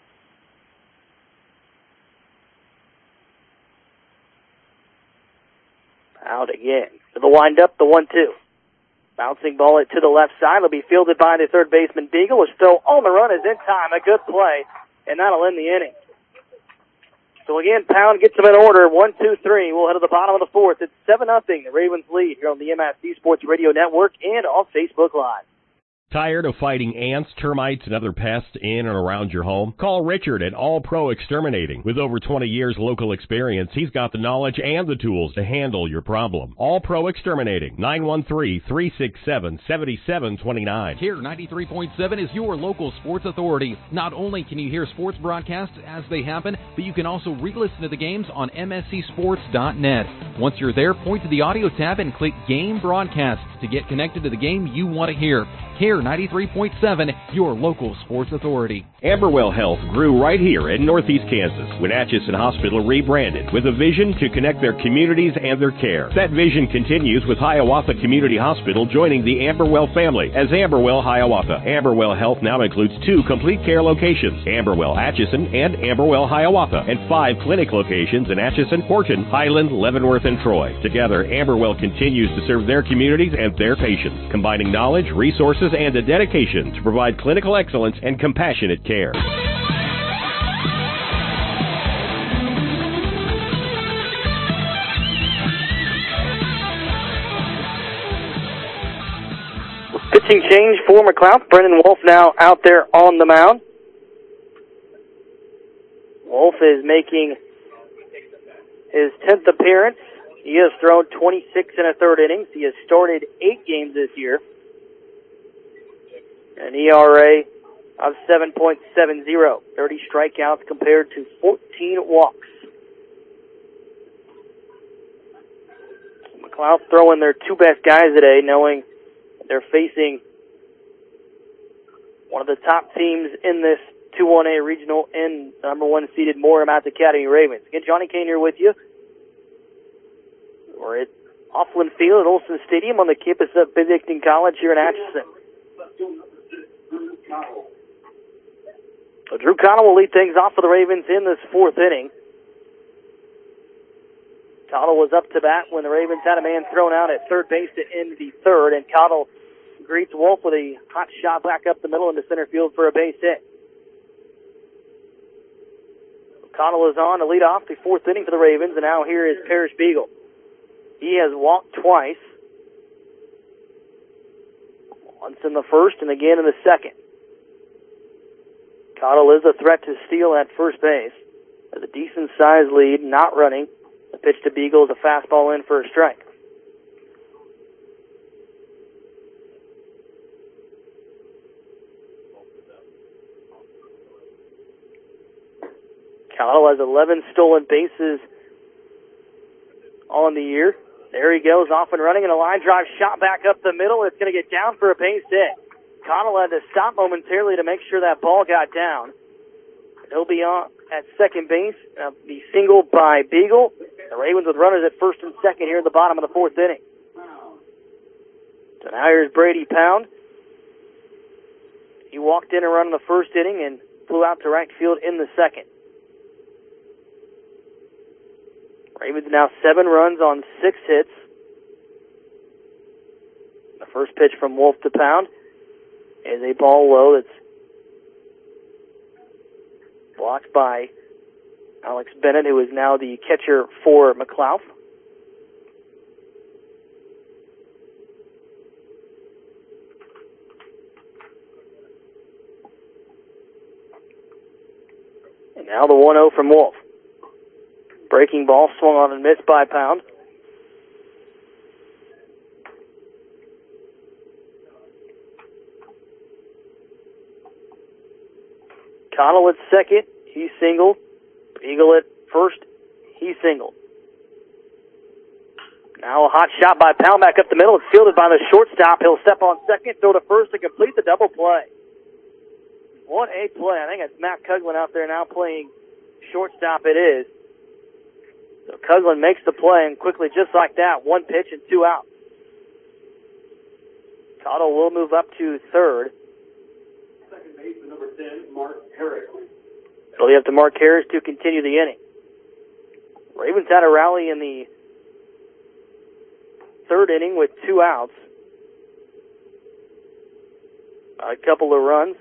Pound again. To the windup, the one two. Bouncing ball it to the left side. It'll be fielded by the third baseman Beagle. His throw on the run is in time. A good play, and that'll end the inning. So again, Pound gets them in order. One, two, three. We'll head to the bottom of the fourth. It's seven nothing. The Ravens lead here on the M S C Sports Radio Network and on Facebook Live. Tired of fighting ants, termites, and other pests in and around your home? Call Richard at All Pro Exterminating. With over twenty years local experience, he's got the knowledge and the tools to handle your problem. All Pro Exterminating, nine one three, three six seven, seven seven two nine. Here, ninety-three point seven is your local sports authority. Not only can you hear sports broadcasts as they happen, but you can also re-listen to the games on M S C sports dot net. Once you're there, point to the audio tab and click Game Broadcasts to get connected to the game you want to hear. Here, ninety-three point seven, your local sports authority. Amberwell Health grew right here in Northeast Kansas when Atchison Hospital rebranded with a vision to connect their communities and their care. That vision continues with Hiawatha Community Hospital joining the Amberwell family as Amberwell Hiawatha. Amberwell Health now includes two complete care locations, Amberwell Atchison and Amberwell Hiawatha, and five clinic locations in Atchison, Horton, Highland, Leavenworth, and Troy. Together, Amberwell continues to serve their communities and their patients, combining knowledge, resources, and a dedication to provide clinical excellence and compassionate care. Pitching change for McLeod. Brendan Wolf now out there on the mound. Wolf is making his tenth appearance. He has thrown twenty-six and a third innings. He has started eight games this year. An E R A of seven point seven oh, thirty strikeouts compared to fourteen walks. McLeod throwing their two best guys today, knowing they're facing one of the top teams in this two one A regional and number one seeded Moorhead Academy Ravens. Again, Johnny Kane here with you. We're at Offland Field at Olson Stadium on the campus of Benedictine College here in Atchison. So Drew Connell will lead things off for the Ravens in this fourth inning. Connell was up to bat when the Ravens had a man thrown out at third base to end the third, and Connell greets Wolf with a hot shot back up the middle into center field for a base hit. Connell is on to lead off the fourth inning for the Ravens, and now here is Parrish Beagle. He has walked twice. Once in the first and again in the second. Cottle is a threat to steal at first base. Has a decent-sized lead, not running. The pitch to Beagle is a fastball in for a strike. Cottle has eleven stolen bases on the year. There he goes, off and running, and a line drive shot back up the middle. It's going to get down for a base hit. Connell had to stop momentarily to make sure that ball got down. He'll be on at second base. Uh, be singled by Beagle. The Ravens with runners at first and second here at the bottom of the fourth inning. So now here's Brady Pound. He walked in and run in the first inning and flew out to right field in the second. Ravens now seven runs on six hits. The First pitch from Wolf to Pound is a ball low that's blocked by Alex Bennett, who is now the catcher for McLeod. And now the one oh from Wolf. Breaking ball swung on and missed by Pound. Connell at second, he singled. Eagle at first, he singled. Now a hot shot by Pound back up the middle. It's fielded by the shortstop. He'll step on second, throw to first to complete the double play. What a play. I think it's Matt Coughlan out there now playing shortstop it is. So Coughlan makes the play, and quickly, just like that, one pitch and two outs. Cottle will move up to third. Second base, number ten, Mark Harris. It'll be up to Mark Harris to continue the inning. Ravens had a rally in the third inning with two outs. A couple of runs.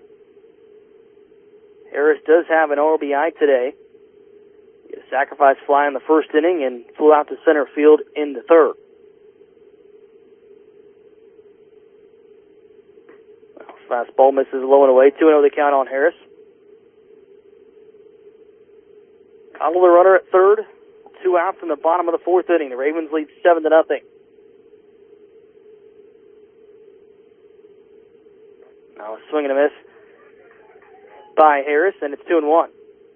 Harris does have an R B I today. He had a sacrifice fly in the first inning and flew out to center field in the third. Fastball misses low and away. two and oh the count on Harris. Connell the runner at third. Two outs in the bottom of the fourth inning. The Ravens lead seven to nothing. Now a swing and a miss by Harris, and it's two and one.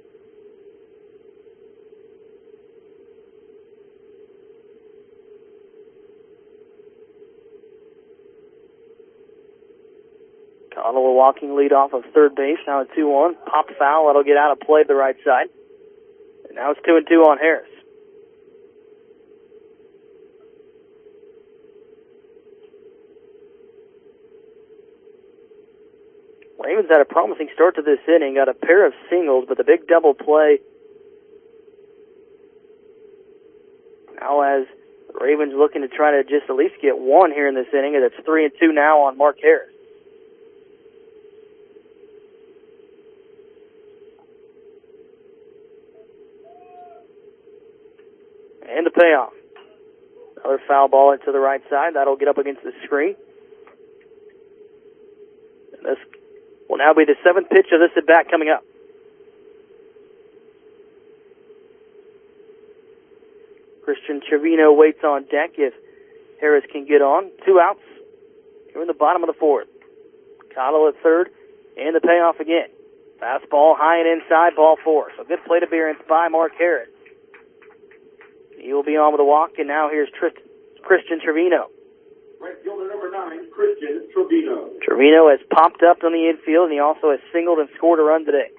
Connell a walking lead off of third base. Now a two one. Pop foul. That'll get out of play to the right side. And now it's two and two on Harris. Ravens had a promising start to this inning. Got a pair of singles, but the big double play now has the Ravens looking to try to just at least get one here in this inning. And it's three and two now on Mark Harris. And the payoff. Another foul ball into the right side. That'll get up against the screen. And this will now be the seventh pitch of this at-bat coming up. Christian Trevino waits on deck if Harris can get on. Two outs. Here in the bottom of the fourth. Cottle at third. And the payoff again. Fastball high and inside, ball four. So good plate appearance by Mark Harris. He will be on with a walk, and now here's Trist- Christian Trevino. Right fielder number nine, Christian Trevino. Trevino has popped up on the infield, and he also has singled and scored a run today.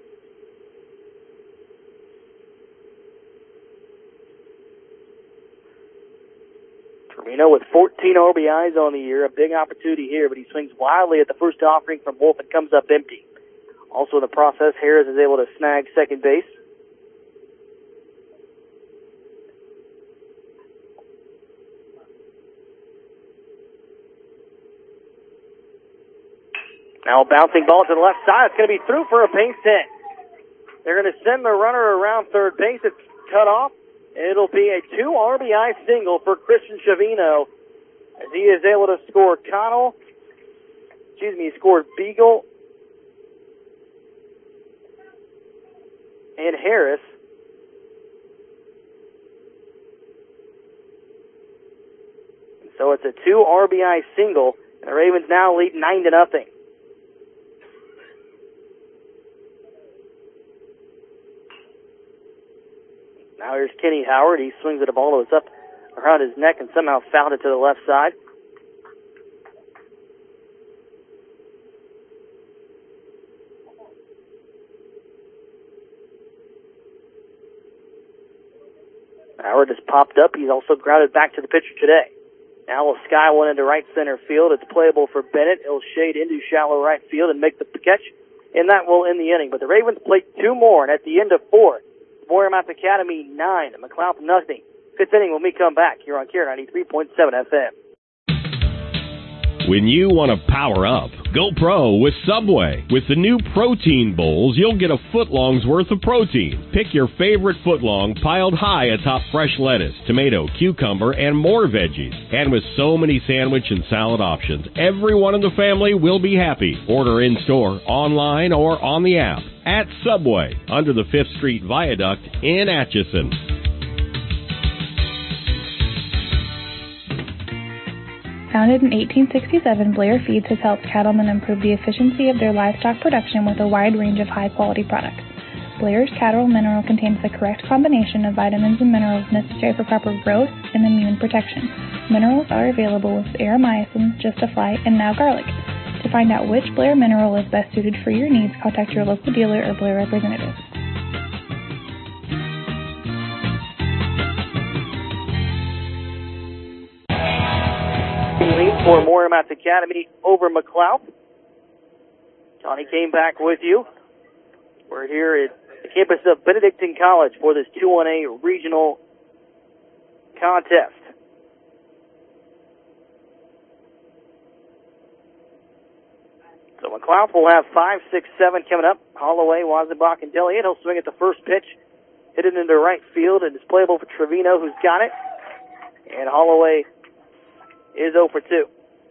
Trevino with fourteen R B Is on the year, a big opportunity here, but he swings wildly at the first offering from Wolf and comes up empty. Also in the process, Harris is able to snag second base. Now a bouncing ball to the left side. It's going to be through for a base hit. They're going to send the runner around third base. It's cut off. It'll be a two R B I single for Christian Trevino as he is able to score Connell. Excuse me, he scored Beagle and Harris. So it's a two R B I single, and the Ravens now lead nine to nothing. Now here's Kenny Howard. He swings at a ball that was up around his neck and somehow fouled it to the left side. Howard has popped up. He's also grounded back to the pitcher today. Now will sky one into right center field. It's playable for Bennett. He'll shade into shallow right field and make the catch, and that will end the inning. But the Ravens play two more, and at the end of four, Boyer-Math Academy nine, McLeod nothing. Fifth inning when we come back here on Care ninety-three point seven F M. When you want to power up, go pro with Subway. With the new protein bowls, you'll get a footlong's worth of protein. Pick your favorite footlong piled high atop fresh lettuce, tomato, cucumber, and more veggies. And with so many sandwich and salad options, everyone in the family will be happy. Order in-store, online, or on the app. At Subway, under the fifth Street Viaduct in Atchison. Founded in eighteen sixty-seven, Blair Feeds has helped cattlemen improve the efficiency of their livestock production with a wide range of high-quality products. Blair's Cattle Mineral contains the correct combination of vitamins and minerals necessary for proper growth and immune protection. Minerals are available with Aeromycin, Justify, and now garlic. To find out which Blair mineral is best suited for your needs, contact your local dealer or Blair representative. For Moorhead Academy over McLeod. Johnny came back with you. We're here at the campus of Benedictine College for this two one A regional contest. So McLeod will have five, six, seven coming up. Holloway, Wazenbach, and Deliet. He'll swing at the first pitch, hit it into right field, and it's playable for Trevino, who's got it. And Holloway is oh for two.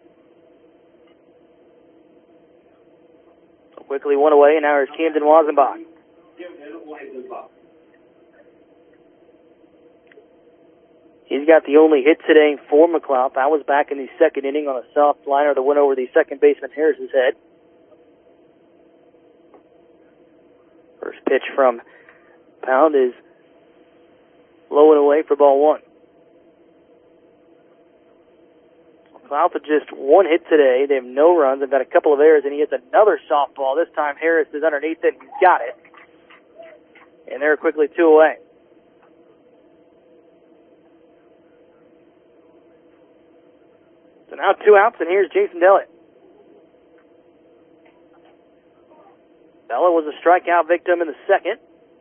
So quickly one away, and now here's Camden Wazenbach. He's got the only hit today for McLeod. That was back in the second inning on a soft liner that went over the second baseman Harris's head. First pitch from Pound is low and away for ball one. McLeod with just one hit today. They have no runs. They've got a couple of errors, and he hits another softball. This time Harris is underneath it, and he's got it. And they're quickly two away. So now two outs, and here's Jason Dellett. Bella was a strikeout victim in the second.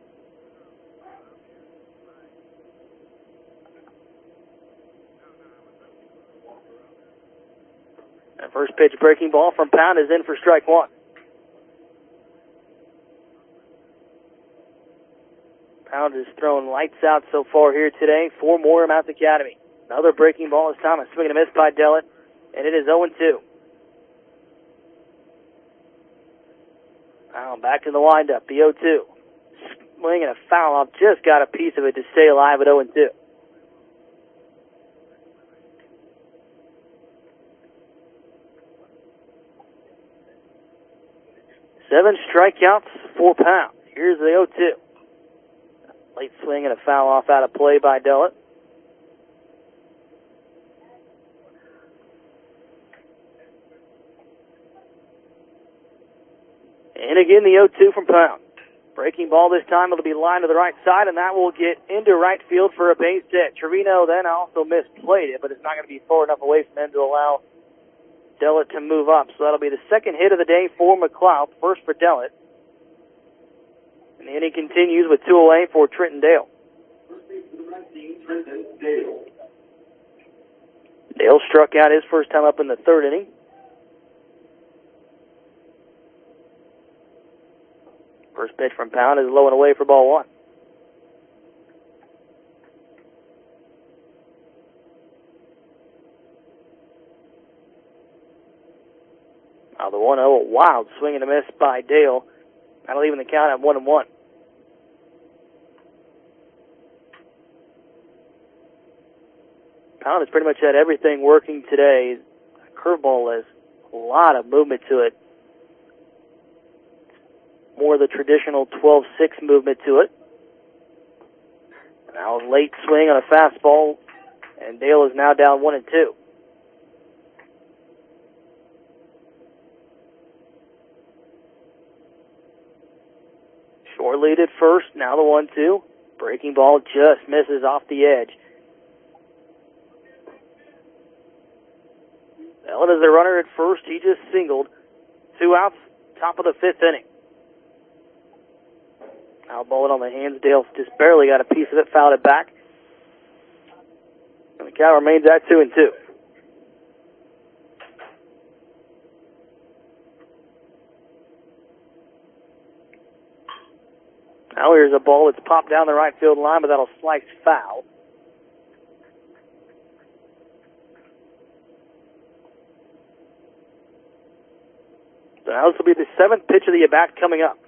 And first pitch breaking ball from Pound is in for strike one. Pound has thrown lights out so far here today for Moorhead Academy. Another breaking ball this time, a swing and a miss by Dellett, and it is oh and two. Pound back to the windup, the oh two. Swing and a foul off, just got a piece of it to stay alive at oh and two. Seven strikeouts for Pound. Here's the oh two. Late swing and a foul off out of play by Dellett. And again, the oh two from Pound. Breaking ball this time. It'll be lined to the right side, and that will get into right field for a base hit. Trevino then also misplayed it, but it's not going to be far enough away from him to allow Dellett to move up. So that'll be the second hit of the day for McLeod. First for Dellett. And the inning continues with two away for Trenton Dale. Dale struck out his first time up in the third inning. First pitch from Pound is low and away for ball one. Now the one oh, a wild swing and a miss by Dale. That'll even the count at one and one. Pound has pretty much had everything working today. Curveball has a lot of movement to it. More of the traditional twelve six movement to it. Now a late swing on a fastball, and Dale is now down one and two. Short lead at first, now the one two. Breaking ball just misses off the edge. Ellen is the runner at first. He just singled. Two outs, top of the fifth inning. Now ball it on the hands. Dale just barely got a piece of it, fouled it back. And the count remains at two and two. Now here's a ball that's popped down the right field line, but that'll slice foul. So now this will be the seventh pitch of the at-bat coming up.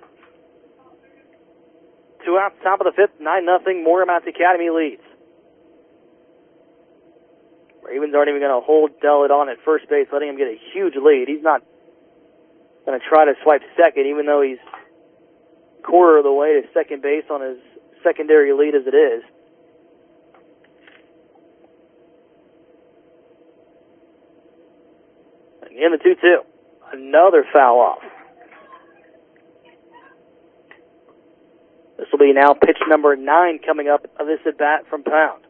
Two outs, top of the fifth, nine nothing. Moorhead Academy leads. Ravens aren't even going to hold Dellett on at first base, letting him get a huge lead. He's not going to try to swipe second, even though he's quarter of the way to second base on his secondary lead as it is. Again, the two two. Another foul off. This will be now pitch number nine coming up of this at-bat from Pound.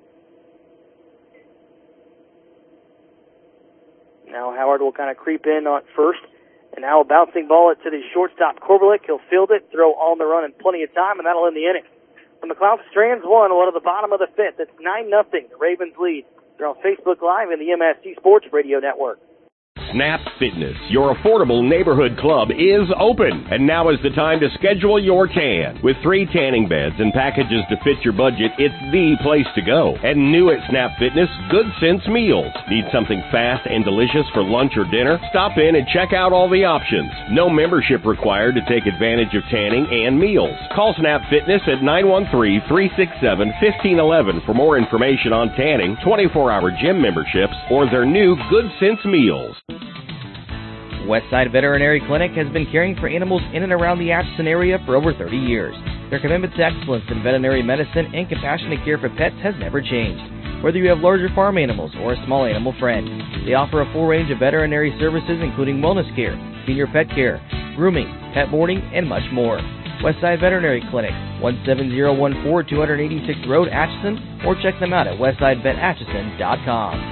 Now Howard will kind of creep in on first. And now a bouncing ball to the shortstop, Korbelik. He'll field it, throw on the run in plenty of time, and that'll end the inning. The McLeod Strands won, one at the bottom of the fifth. It's nine nothing. The Ravens lead. They're on Facebook Live and the M S C Sports Radio Network. Snap Fitness, your affordable neighborhood club, is open. And now is the time to schedule your tan. With three tanning beds and packages to fit your budget, it's the place to go. And new at Snap Fitness, Good Sense Meals. Need something fast and delicious for lunch or dinner? Stop in and check out all the options. No membership required to take advantage of tanning and meals. Call Snap Fitness at nine one three, three six seven, one five one one for more information on tanning, twenty-four hour gym memberships, or their new Good Sense Meals. Westside Veterinary Clinic has been caring for animals in and around the Atchison area for over thirty years. Their commitment to excellence in veterinary medicine and compassionate care for pets has never changed. Whether you have larger farm animals or a small animal friend, they offer a full range of veterinary services including wellness care, senior pet care, grooming, pet boarding, and much more. Westside Veterinary Clinic, one seven zero one four, two eighty-sixth Road, Atchison, or check them out at westside vet atchison dot com.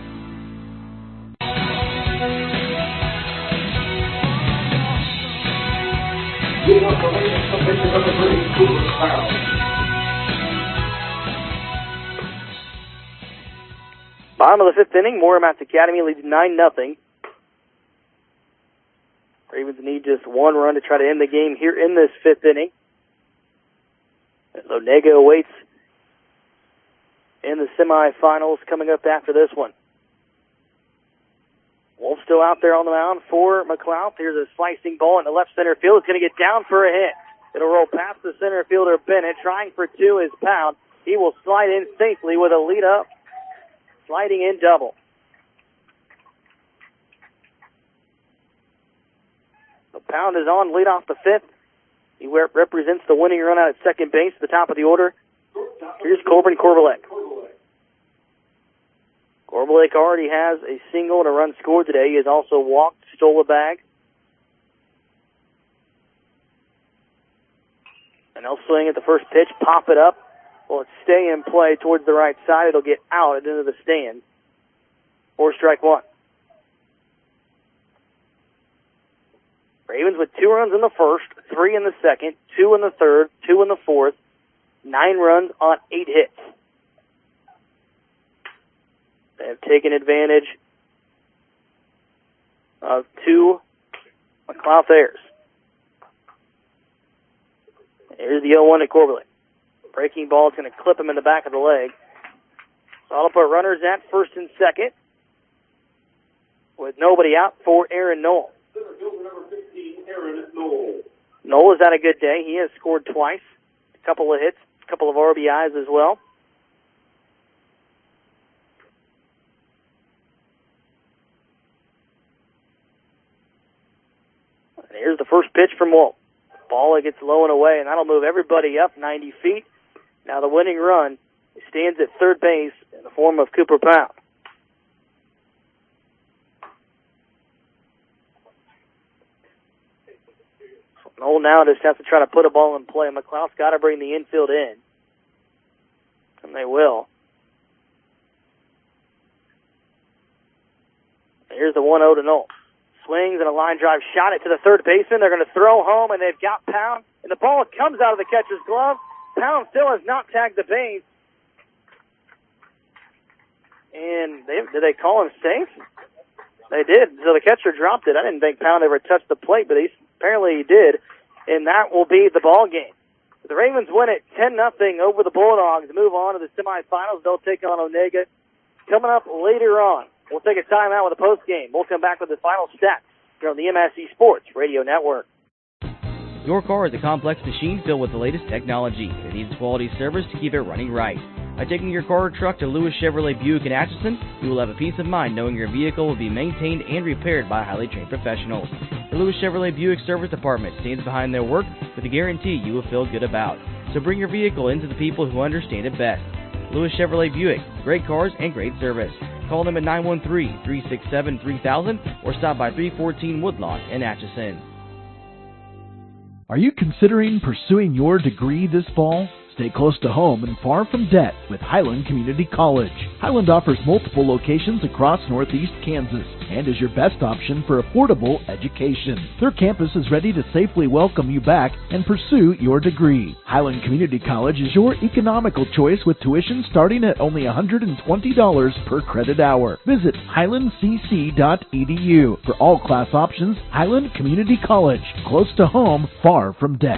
Bottom of the fifth inning, Moorhead Academy leads nine nothing. Ravens need just one run to try to end the game here in this fifth inning. As Onega awaits in the semifinals coming up after this one. Wolf still out there on the mound for McLeod. Here's a slicing ball in the left center field. It's going to get down for a hit. It'll roll past the center fielder, Bennett. Trying for two is Pound. He will slide in safely with a lead up, sliding in double. So Pound is on lead off the fifth. He represents the winning run out at second base at the top of the order. Here's Corbin Korbelik. Korbelik already has a single and a run scored today. He has also walked, stole a bag. And they'll swing at the first pitch, pop it up. Will it stay in play towards the right side? It'll get out and into the stand. Or strike one. Ravens with two runs in the first, three in the second, two in the third, two in the fourth, nine runs on eight hits. They have taken advantage of two McLeod errors. Here's the oh one to Korbelik. Breaking ball is going to clip him in the back of the leg. So I'll put runners at first and second with nobody out for Aaron Knoll. Knoll has had a good day. He has scored twice, a couple of hits, a couple of R B Is as well. And here's the first pitch from Wolf. Ball gets low and away, and that'll move everybody up ninety feet. Now the winning run stands at third base in the form of Cooper Pound. Knoll now just has to try to put a ball in play. McLeod's got to bring the infield in. And they will. Here's the one oh to Knoll. Swings and a line drive shot it to the third baseman. They're going to throw home, and they've got Pound. And the ball comes out of the catcher's glove. Pound still has not tagged the base. And they, did they call him safe? They did. So the catcher dropped it. I didn't think Pound ever touched the plate, but he apparently he did. And that will be the ball game. The Ravens win it ten nothing over the Bulldogs. Move on to the semifinals. They'll take on Onega. Coming up later on, we'll take a timeout with a post game. We'll come back with the final stats here on the M S C Sports Radio Network. Your car is a complex machine filled with the latest technology. It needs quality service to keep it running right. By taking your car or truck to Lewis Chevrolet Buick in Atchison, you will have a peace of mind knowing your vehicle will be maintained and repaired by highly trained professionals. The Lewis Chevrolet Buick Service Department stands behind their work with a guarantee you will feel good about. So bring your vehicle into the people who understand it best. Lewis Chevrolet Buick, great cars and great service. Call them at nine one three, three six seven, three thousand or stop by three fourteen Woodlawn in Atchison. Are you considering pursuing your degree this fall? Stay close to home and far from debt with Highland Community College. Highland offers multiple locations across northeast Kansas and is your best option for affordable education. Their campus is ready to safely welcome you back and pursue your degree. Highland Community College is your economical choice with tuition starting at only one hundred twenty dollars per credit hour. Visit highland c c dot e d u for all class options. Highland Community College, close to home, far from debt.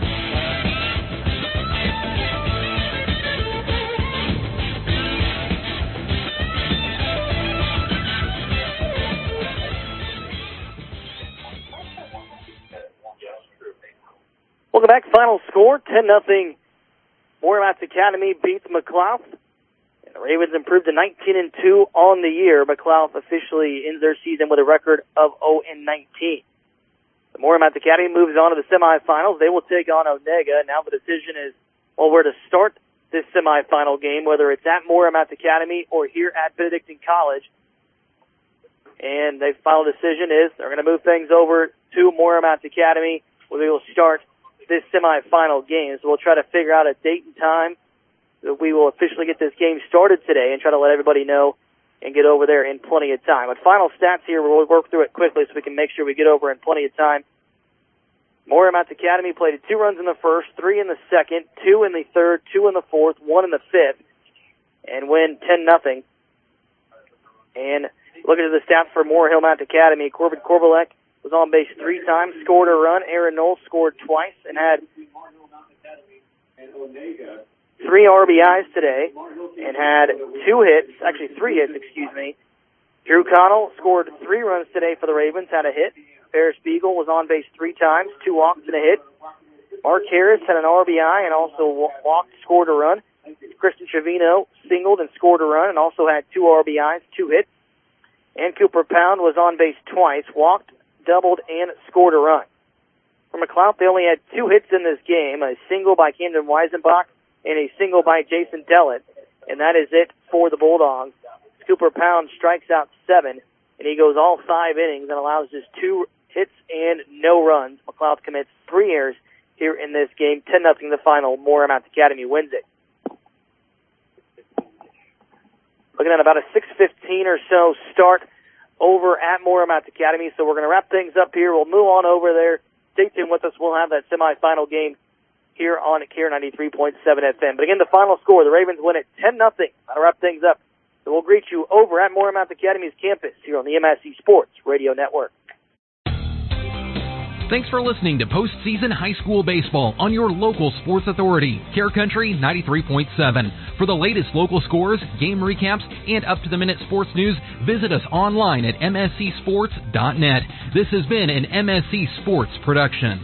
Welcome back. Final score, ten nothing. Moormouth Academy beats McLouth. And the Ravens improved to nineteen and two on the year. McLouth officially ends their season with a record of oh and nineteen. The Moormouth Academy moves on to the semifinals. They will take on Onega. Now the decision is, well, where to start this semifinal game, whether it's at Moormouth Academy or here at Benedictine College. And the final decision is they're going to move things over to Moormouth Academy, where they will start this semifinal game. So we'll try to figure out a date and time that we will officially get this game started today and try to let everybody know and get over there in plenty of time. But final stats here, we'll work through it quickly so we can make sure we get over in plenty of time. Moormouth Academy played two runs in the first, three in the second, two in the third, two in the fourth, one in the fifth, and win ten nothing. And looking at the stats for Moore Hillmount Academy, Corbin Korbalek was on base three times, scored a run. Aaron Knowles scored twice and had three R B Is today and had two hits, actually three hits, excuse me. Drew Connell scored three runs today for the Ravens, had a hit. Ferris Beagle was on base three times, two walks and a hit. Mark Harris had an R B I and also walked, scored a run. Kristen Trevino singled and scored a run and also had two R B Is, two hits. And Cooper Pound was on base twice, walked, doubled, and scored a run. For McLouth, they only had two hits in this game, a single by Camden Weisenbach and a single by Jason Dellett, and that is it for the Bulldogs. Cooper Pound strikes out seven, and he goes all five innings and allows just two hits and no runs. McLouth commits three errors here in this game. ten nothing the final. Moormouth Academy wins it. Looking at about a six fifteen or so start over at Moormouth Academy. So we're going to wrap things up here. We'll move on over there. Stay tuned with us. We'll have that semifinal game here on K R ninety-three point seven F M. But again, the final score, the Ravens win it ten nothing. That'll wrap things up. So we'll greet you over at Moormouth Academy's campus here on the M S C Sports Radio Network. Thanks for listening to Postseason High School Baseball on your local sports authority, Care Country ninety-three point seven. For the latest local scores, game recaps, and up-to-the-minute sports news, visit us online at m s c sports dot net. This has been an M S C Sports production.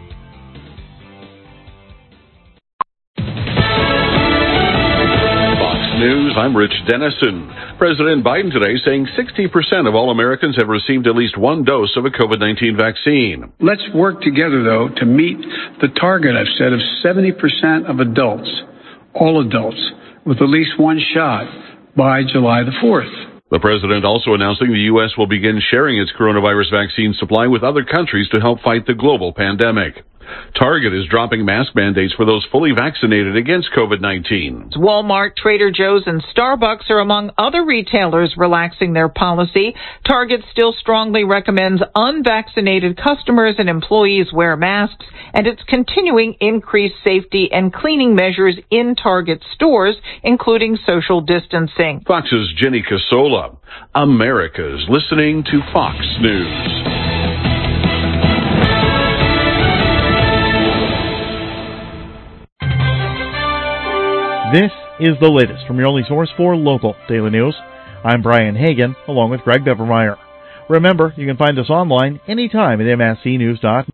Fox News, I'm Rich Dennison. President Biden today saying sixty percent of all Americans have received at least one dose of a COVID nineteen vaccine. Let's work together, though, to meet the target I've set of seventy percent of adults, all adults, with at least one shot by July the fourth. The president also announcing the U S will begin sharing its coronavirus vaccine supply with other countries to help fight the global pandemic. Target is dropping mask mandates for those fully vaccinated against COVID nineteen. Walmart, Trader Joe's, and Starbucks are among other retailers relaxing their policy. Target still strongly recommends unvaccinated customers and employees wear masks, and it's continuing increased safety and cleaning measures in Target stores, including social distancing. Fox's Jenny Casola. America's listening to Fox News. This is the latest from your only source for local daily news. I'm Brian Hagan, along with Greg Bevermeyer. Remember, you can find us online anytime at M S C News dot net.